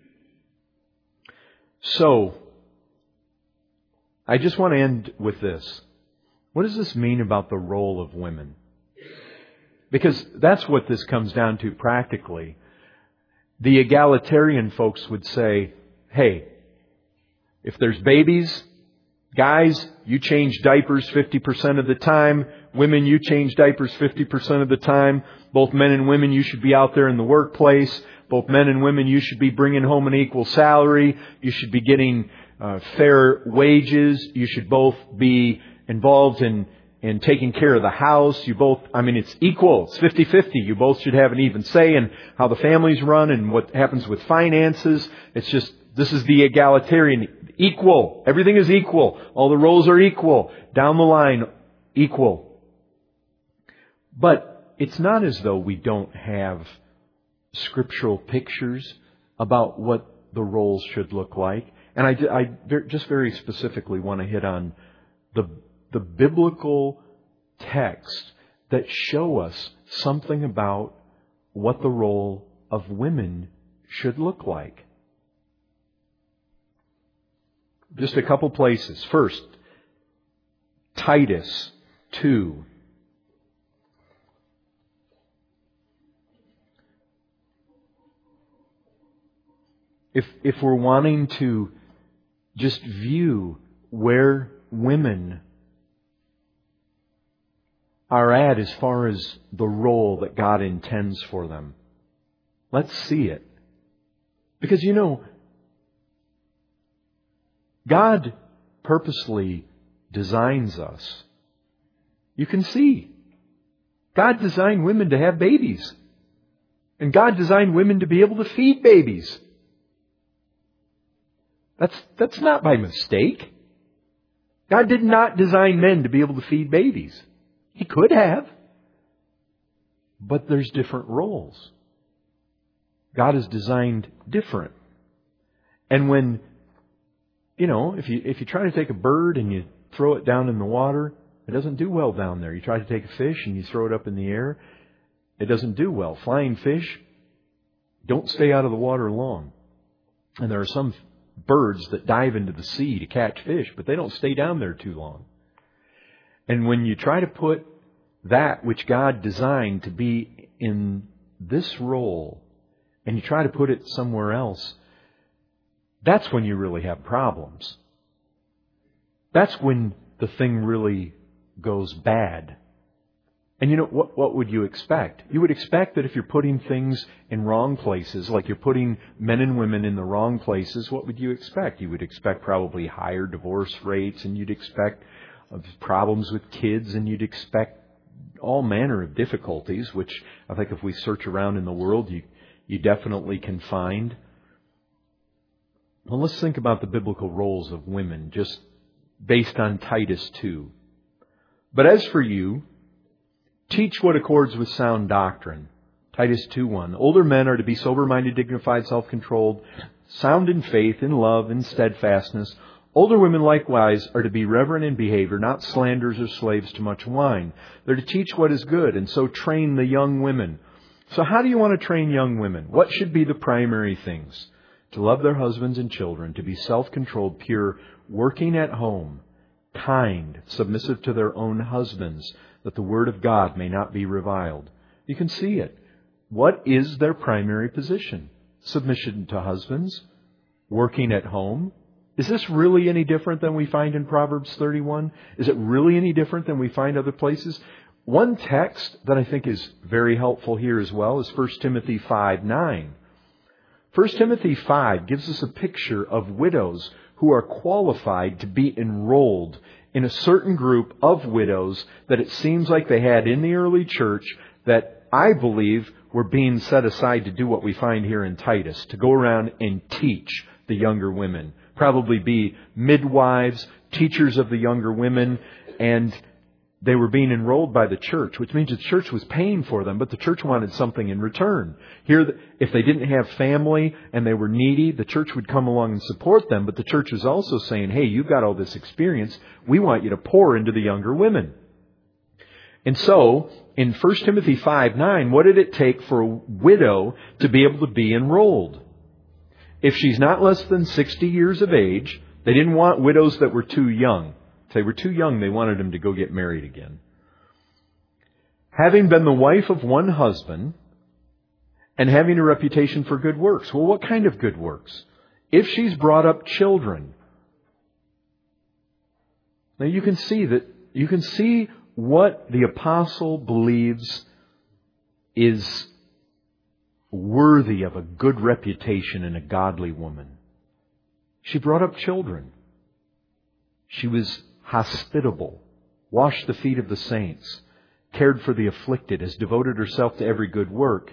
So, I just want to end with this. What does this mean about the role of women? Because that's what this comes down to practically. The egalitarian folks would say, hey, if there's babies, guys, you change diapers 50% of the time. Women, you change diapers 50% of the time. Both men and women, you should be out there in the workplace. Both men and women, you should be bringing home an equal salary. You should be getting fair wages. You should both be involved in taking care of the house. It's equal. It's 50-50. You both should have an even say in how the families run and what happens with finances. It's just, this is the egalitarian. Equal. Everything is equal. All the roles are equal. Down the line, equal. But it's not as though we don't have scriptural pictures about what the roles should look like. And I just very specifically want to hit on the biblical texts that show us something about what the role of women should look like. Just a couple places. First, Titus 2. If we're wanting to just view where women are at as far as the role that God intends for them, let's see it. Because God purposely designs us. You can see. God designed women to have babies. And God designed women to be able to feed babies. That's not by mistake. God did not design men to be able to feed babies. He could have. But there's different roles. God is designed different. And when, if you try to take a bird and you throw it down in the water, it doesn't do well down there. You try to take a fish and you throw it up in the air, it doesn't do well. Flying fish don't stay out of the water long. And there are some birds that dive into the sea to catch fish, but they don't stay down there too long. And when you try to put that which God designed to be in this role, and you try to put it somewhere else, that's when you really have problems. That's when the thing really goes bad. And what would you expect? You would expect that if you're putting things in wrong places, like you're putting men and women in the wrong places, what would you expect? You would expect probably higher divorce rates, and you'd expect problems with kids, and you'd expect all manner of difficulties, which I think if we search around in the world, you definitely can find. Well, let's think about the biblical roles of women, just based on Titus 2. But as for you, teach what accords with sound doctrine. Titus 2:1. Older men are to be sober-minded, dignified, self-controlled, sound in faith, in love, in steadfastness. Older women likewise are to be reverent in behavior, not slanderers or slaves to much wine. They're to teach what is good, and so train the young women. So how do you want to train young women? What should be the primary things? To love their husbands and children, to be self-controlled, pure, working at home, kind, submissive to their own husbands, that the word of God may not be reviled. You can see it. What is their primary position? Submission to husbands, working at home. Is this really any different than we find in Proverbs 31? Is it really any different than we find other places? One text that I think is very helpful here as well is 1 Timothy 5:9. 1 Timothy 5 gives us a picture of widows who are qualified to be enrolled in a certain group of widows that it seems like they had in the early church that I believe were being set aside to do what we find here in Titus, to go around and teach the younger women. Probably be midwives, teachers of the younger women, and they were being enrolled by the church, which means the church was paying for them, but the church wanted something in return. Here, if they didn't have family and they were needy, the church would come along and support them, but the church was also saying, hey, you've got all this experience. We want you to pour into the younger women. And so, in 1 Timothy 5:9, what did it take for a widow to be able to be enrolled? If she's not less than 60 years of age, they didn't want widows that were too young. If they were too young, they wanted them to go get married again. Having been the wife of one husband and having a reputation for good works. Well, what kind of good works? If she's brought up children. Now you can see what the apostle believes is worthy of a good reputation in a godly woman. She brought up children. She was hospitable, washed the feet of the saints, cared for the afflicted, has devoted herself to every good work.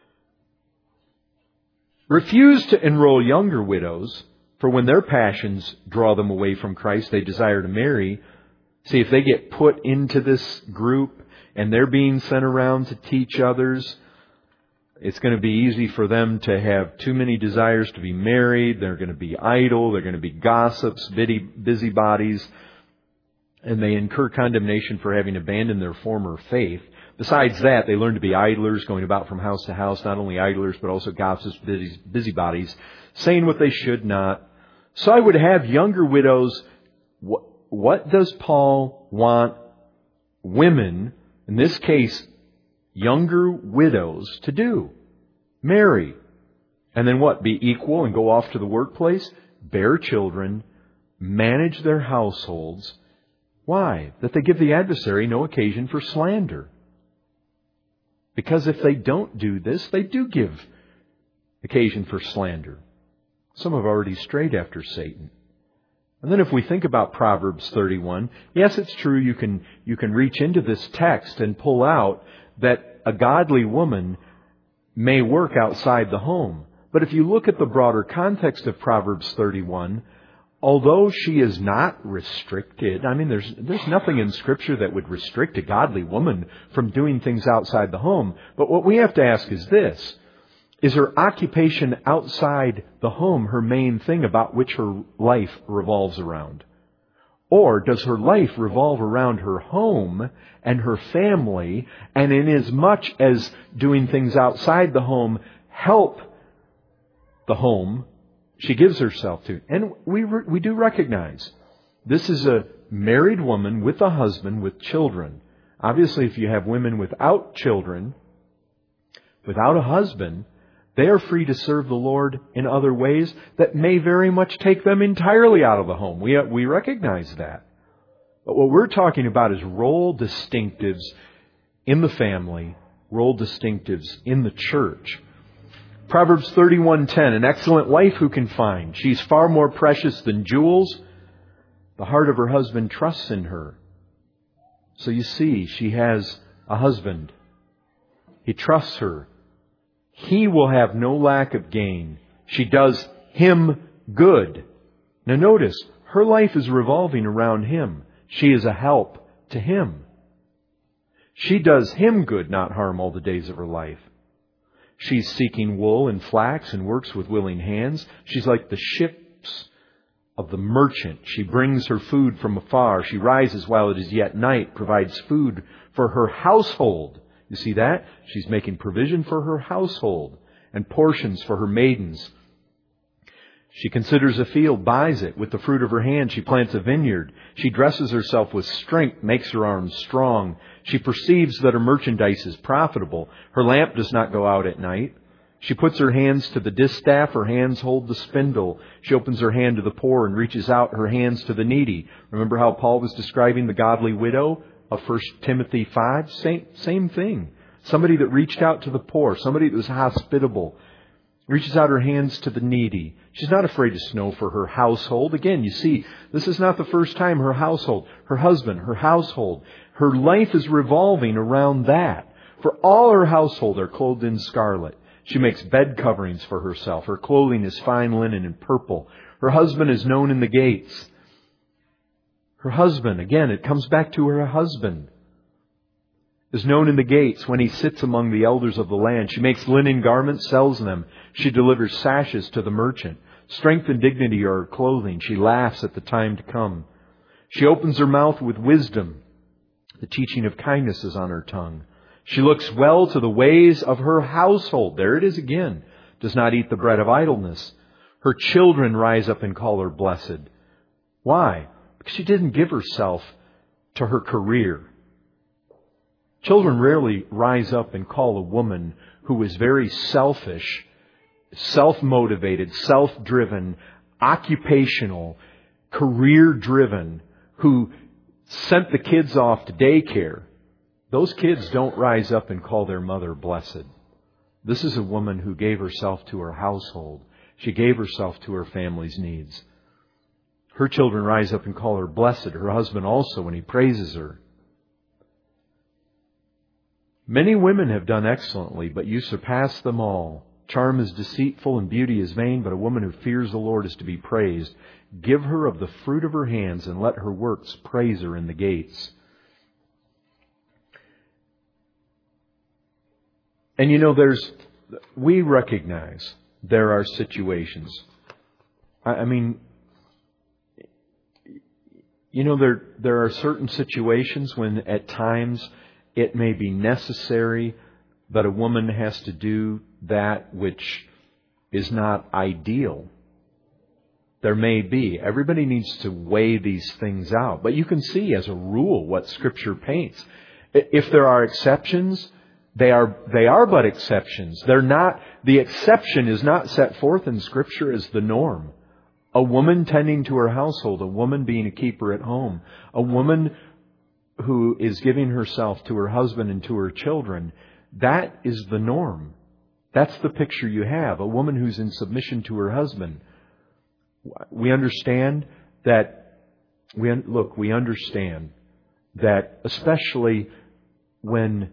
Refused to enroll younger widows, for when their passions draw them away from Christ, they desire to marry. See, if they get put into this group and they're being sent around to teach others, it's going to be easy for them to have too many desires to be married. They're going to be idle. They're going to be gossips, busybodies. And they incur condemnation for having abandoned their former faith. Besides that, they learn to be idlers, going about from house to house. Not only idlers, but also gossips, busybodies, saying what they should not. So I would have younger widows. What does Paul want women, in this case, younger widows, to do? Marry. And then what? Be equal and go off to the workplace? Bear children. Manage their households. Why? That they give the adversary no occasion for slander. Because if they don't do this, they do give occasion for slander. Some have already strayed after Satan. And then if we think about Proverbs 31, yes, it's true you can reach into this text and pull out that a godly woman may work outside the home. But if you look at the broader context of Proverbs 31, although she is not restricted, I mean, there's nothing in Scripture that would restrict a godly woman from doing things outside the home. But what we have to ask is this: is her occupation outside the home her main thing about which her life revolves around? Or does her life revolve around her home and her family, and in as much as doing things outside the home help the home, she gives herself to? And we do recognize this is a married woman with a husband with children. Obviously, if you have women without children, without a husband, they are free to serve the Lord in other ways that may very much take them entirely out of the home. We recognize that. But what we're talking about is role distinctives in the family, role distinctives in the church. Proverbs 31:10, an excellent wife who can find? She's far more precious than jewels. The heart of her husband trusts in her. So you see, she has a husband. He trusts her. He will have no lack of gain. She does him good. Now notice, her life is revolving around him. She is a help to him. She does him good, not harm, all the days of her life. She's seeking wool and flax and works with willing hands. She's like the ships of the merchant. She brings her food from afar. She rises while it is yet night, provides food for her household. You see that? She's making provision for her household and portions for her maidens. She considers a field, buys it. With the fruit of her hand, she plants a vineyard. She dresses herself with strength, makes her arms strong. She perceives that her merchandise is profitable. Her lamp does not go out at night. She puts her hands to the distaff. Her hands hold the spindle. She opens her hand to the poor and reaches out her hands to the needy. Remember how Paul was describing the godly widow of 1 Timothy 5? Same thing. Somebody that reached out to the poor. Somebody that was hospitable. Reaches out her hands to the needy. She's not afraid to snow for her household. Again, you see, this is not the first time her household, her husband, her household. Her life is revolving around that. For all her household are clothed in scarlet. She makes bed coverings for herself. Her clothing is fine linen and purple. Her husband is known in the gates. Her husband, again, it comes back to her husband. is known in the gates when he sits among the elders of the land. She makes linen garments, sells them. She delivers sashes to the merchant. Strength and dignity are her clothing. She laughs at the time to come. She opens her mouth with wisdom. The teaching of kindness is on her tongue. She looks well to the ways of her household. There it is again. Does not eat the bread of idleness. Her children rise up and call her blessed. Why? Because she didn't give herself to her career. Children rarely rise up and call a woman who is very selfish, self-motivated, self-driven, occupational, career-driven, who sent the kids off to daycare. Those kids don't rise up and call their mother blessed. This is a woman who gave herself to her household. She gave herself to her family's needs. Her children rise up and call her blessed. Her husband also, when he praises her. Many women have done excellently, but you surpass them all. Charm is deceitful and beauty is vain, but a woman who fears the Lord is to be praised. Give her of the fruit of her hands, and let her works praise her in the gates. And we recognize there are situations. There are certain situations when at times it may be necessary that a woman has to do that which is not ideal. There may be. Everybody needs to weigh these things out. But you can see as a rule what Scripture paints. If there are exceptions, they are but exceptions. They're not. The exception is not set forth in Scripture as the norm. A woman tending to her household, a woman being a keeper at home, a woman who is giving herself to her husband and to her children, that is the norm. That's the picture you have. A woman who's in submission to her husband. We understand that, we understand that especially when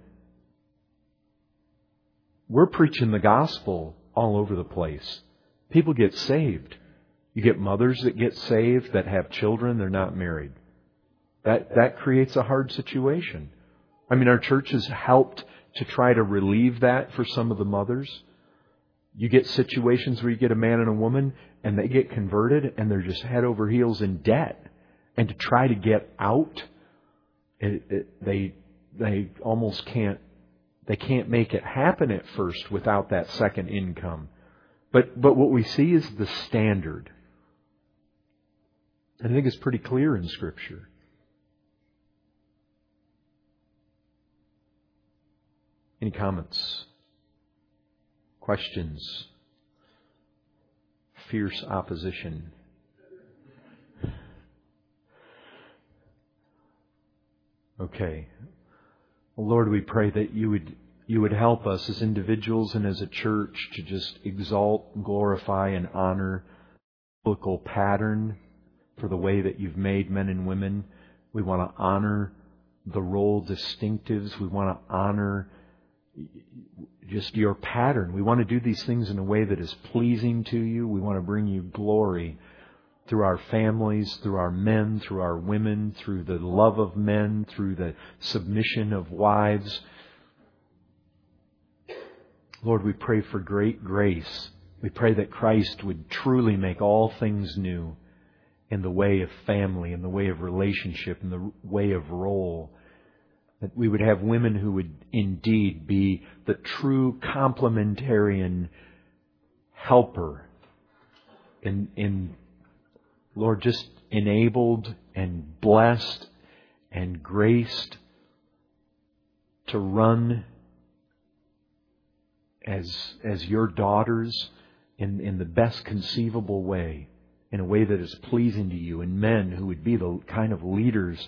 we're preaching the gospel all over the place, people get saved. You get mothers that get saved that have children, they're not married. That creates a hard situation. Our church has helped to try to relieve that for some of the mothers. You get situations where you get a man and a woman and they get converted and they're just head over heels in debt. And to try to get out, they almost can't make it happen at first without that second income. But what we see is the standard. And I think it's pretty clear in Scripture. Any comments? Questions? Fierce opposition? Okay. Well, Lord, we pray that you would help us as individuals and as a church to just exalt, glorify, and honor the biblical pattern for the way that you've made men and women. We want to honor the role distinctives. We want to honor just your pattern. We want to do these things in a way that is pleasing to you. We want to bring you glory through our families, through our men, through our women, through the love of men, through the submission of wives. Lord, we pray for great grace. We pray that Christ would truly make all things new in the way of family, in the way of relationship, in the way of role. That we would have women who would indeed be the true complementarian helper in Lord, just enabled and blessed and graced to run as your daughters in the best conceivable way, in a way that is pleasing to you, and men who would be the kind of leaders,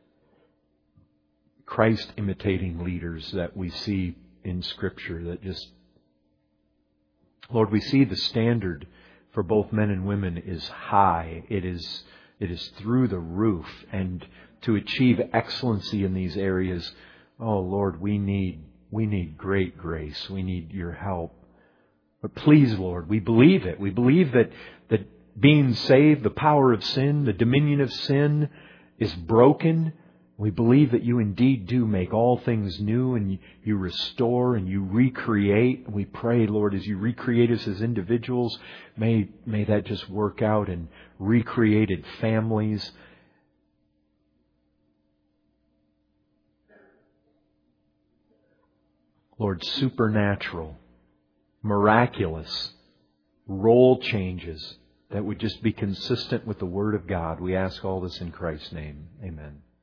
Christ-imitating leaders that we see in Scripture. That just, Lord, we see the standard for both men and women is high. It is through the roof. And to achieve excellency in these areas, oh Lord, we need great grace. We need your help. But please, Lord, we believe it. We believe that being saved, the power of sin, the dominion of sin is broken. We believe that you indeed do make all things new, and you restore and you recreate. We pray, Lord, as you recreate us as individuals, may that just work out in recreated families. Lord, supernatural, miraculous role changes that would just be consistent with the Word of God. We ask all this in Christ's name. Amen.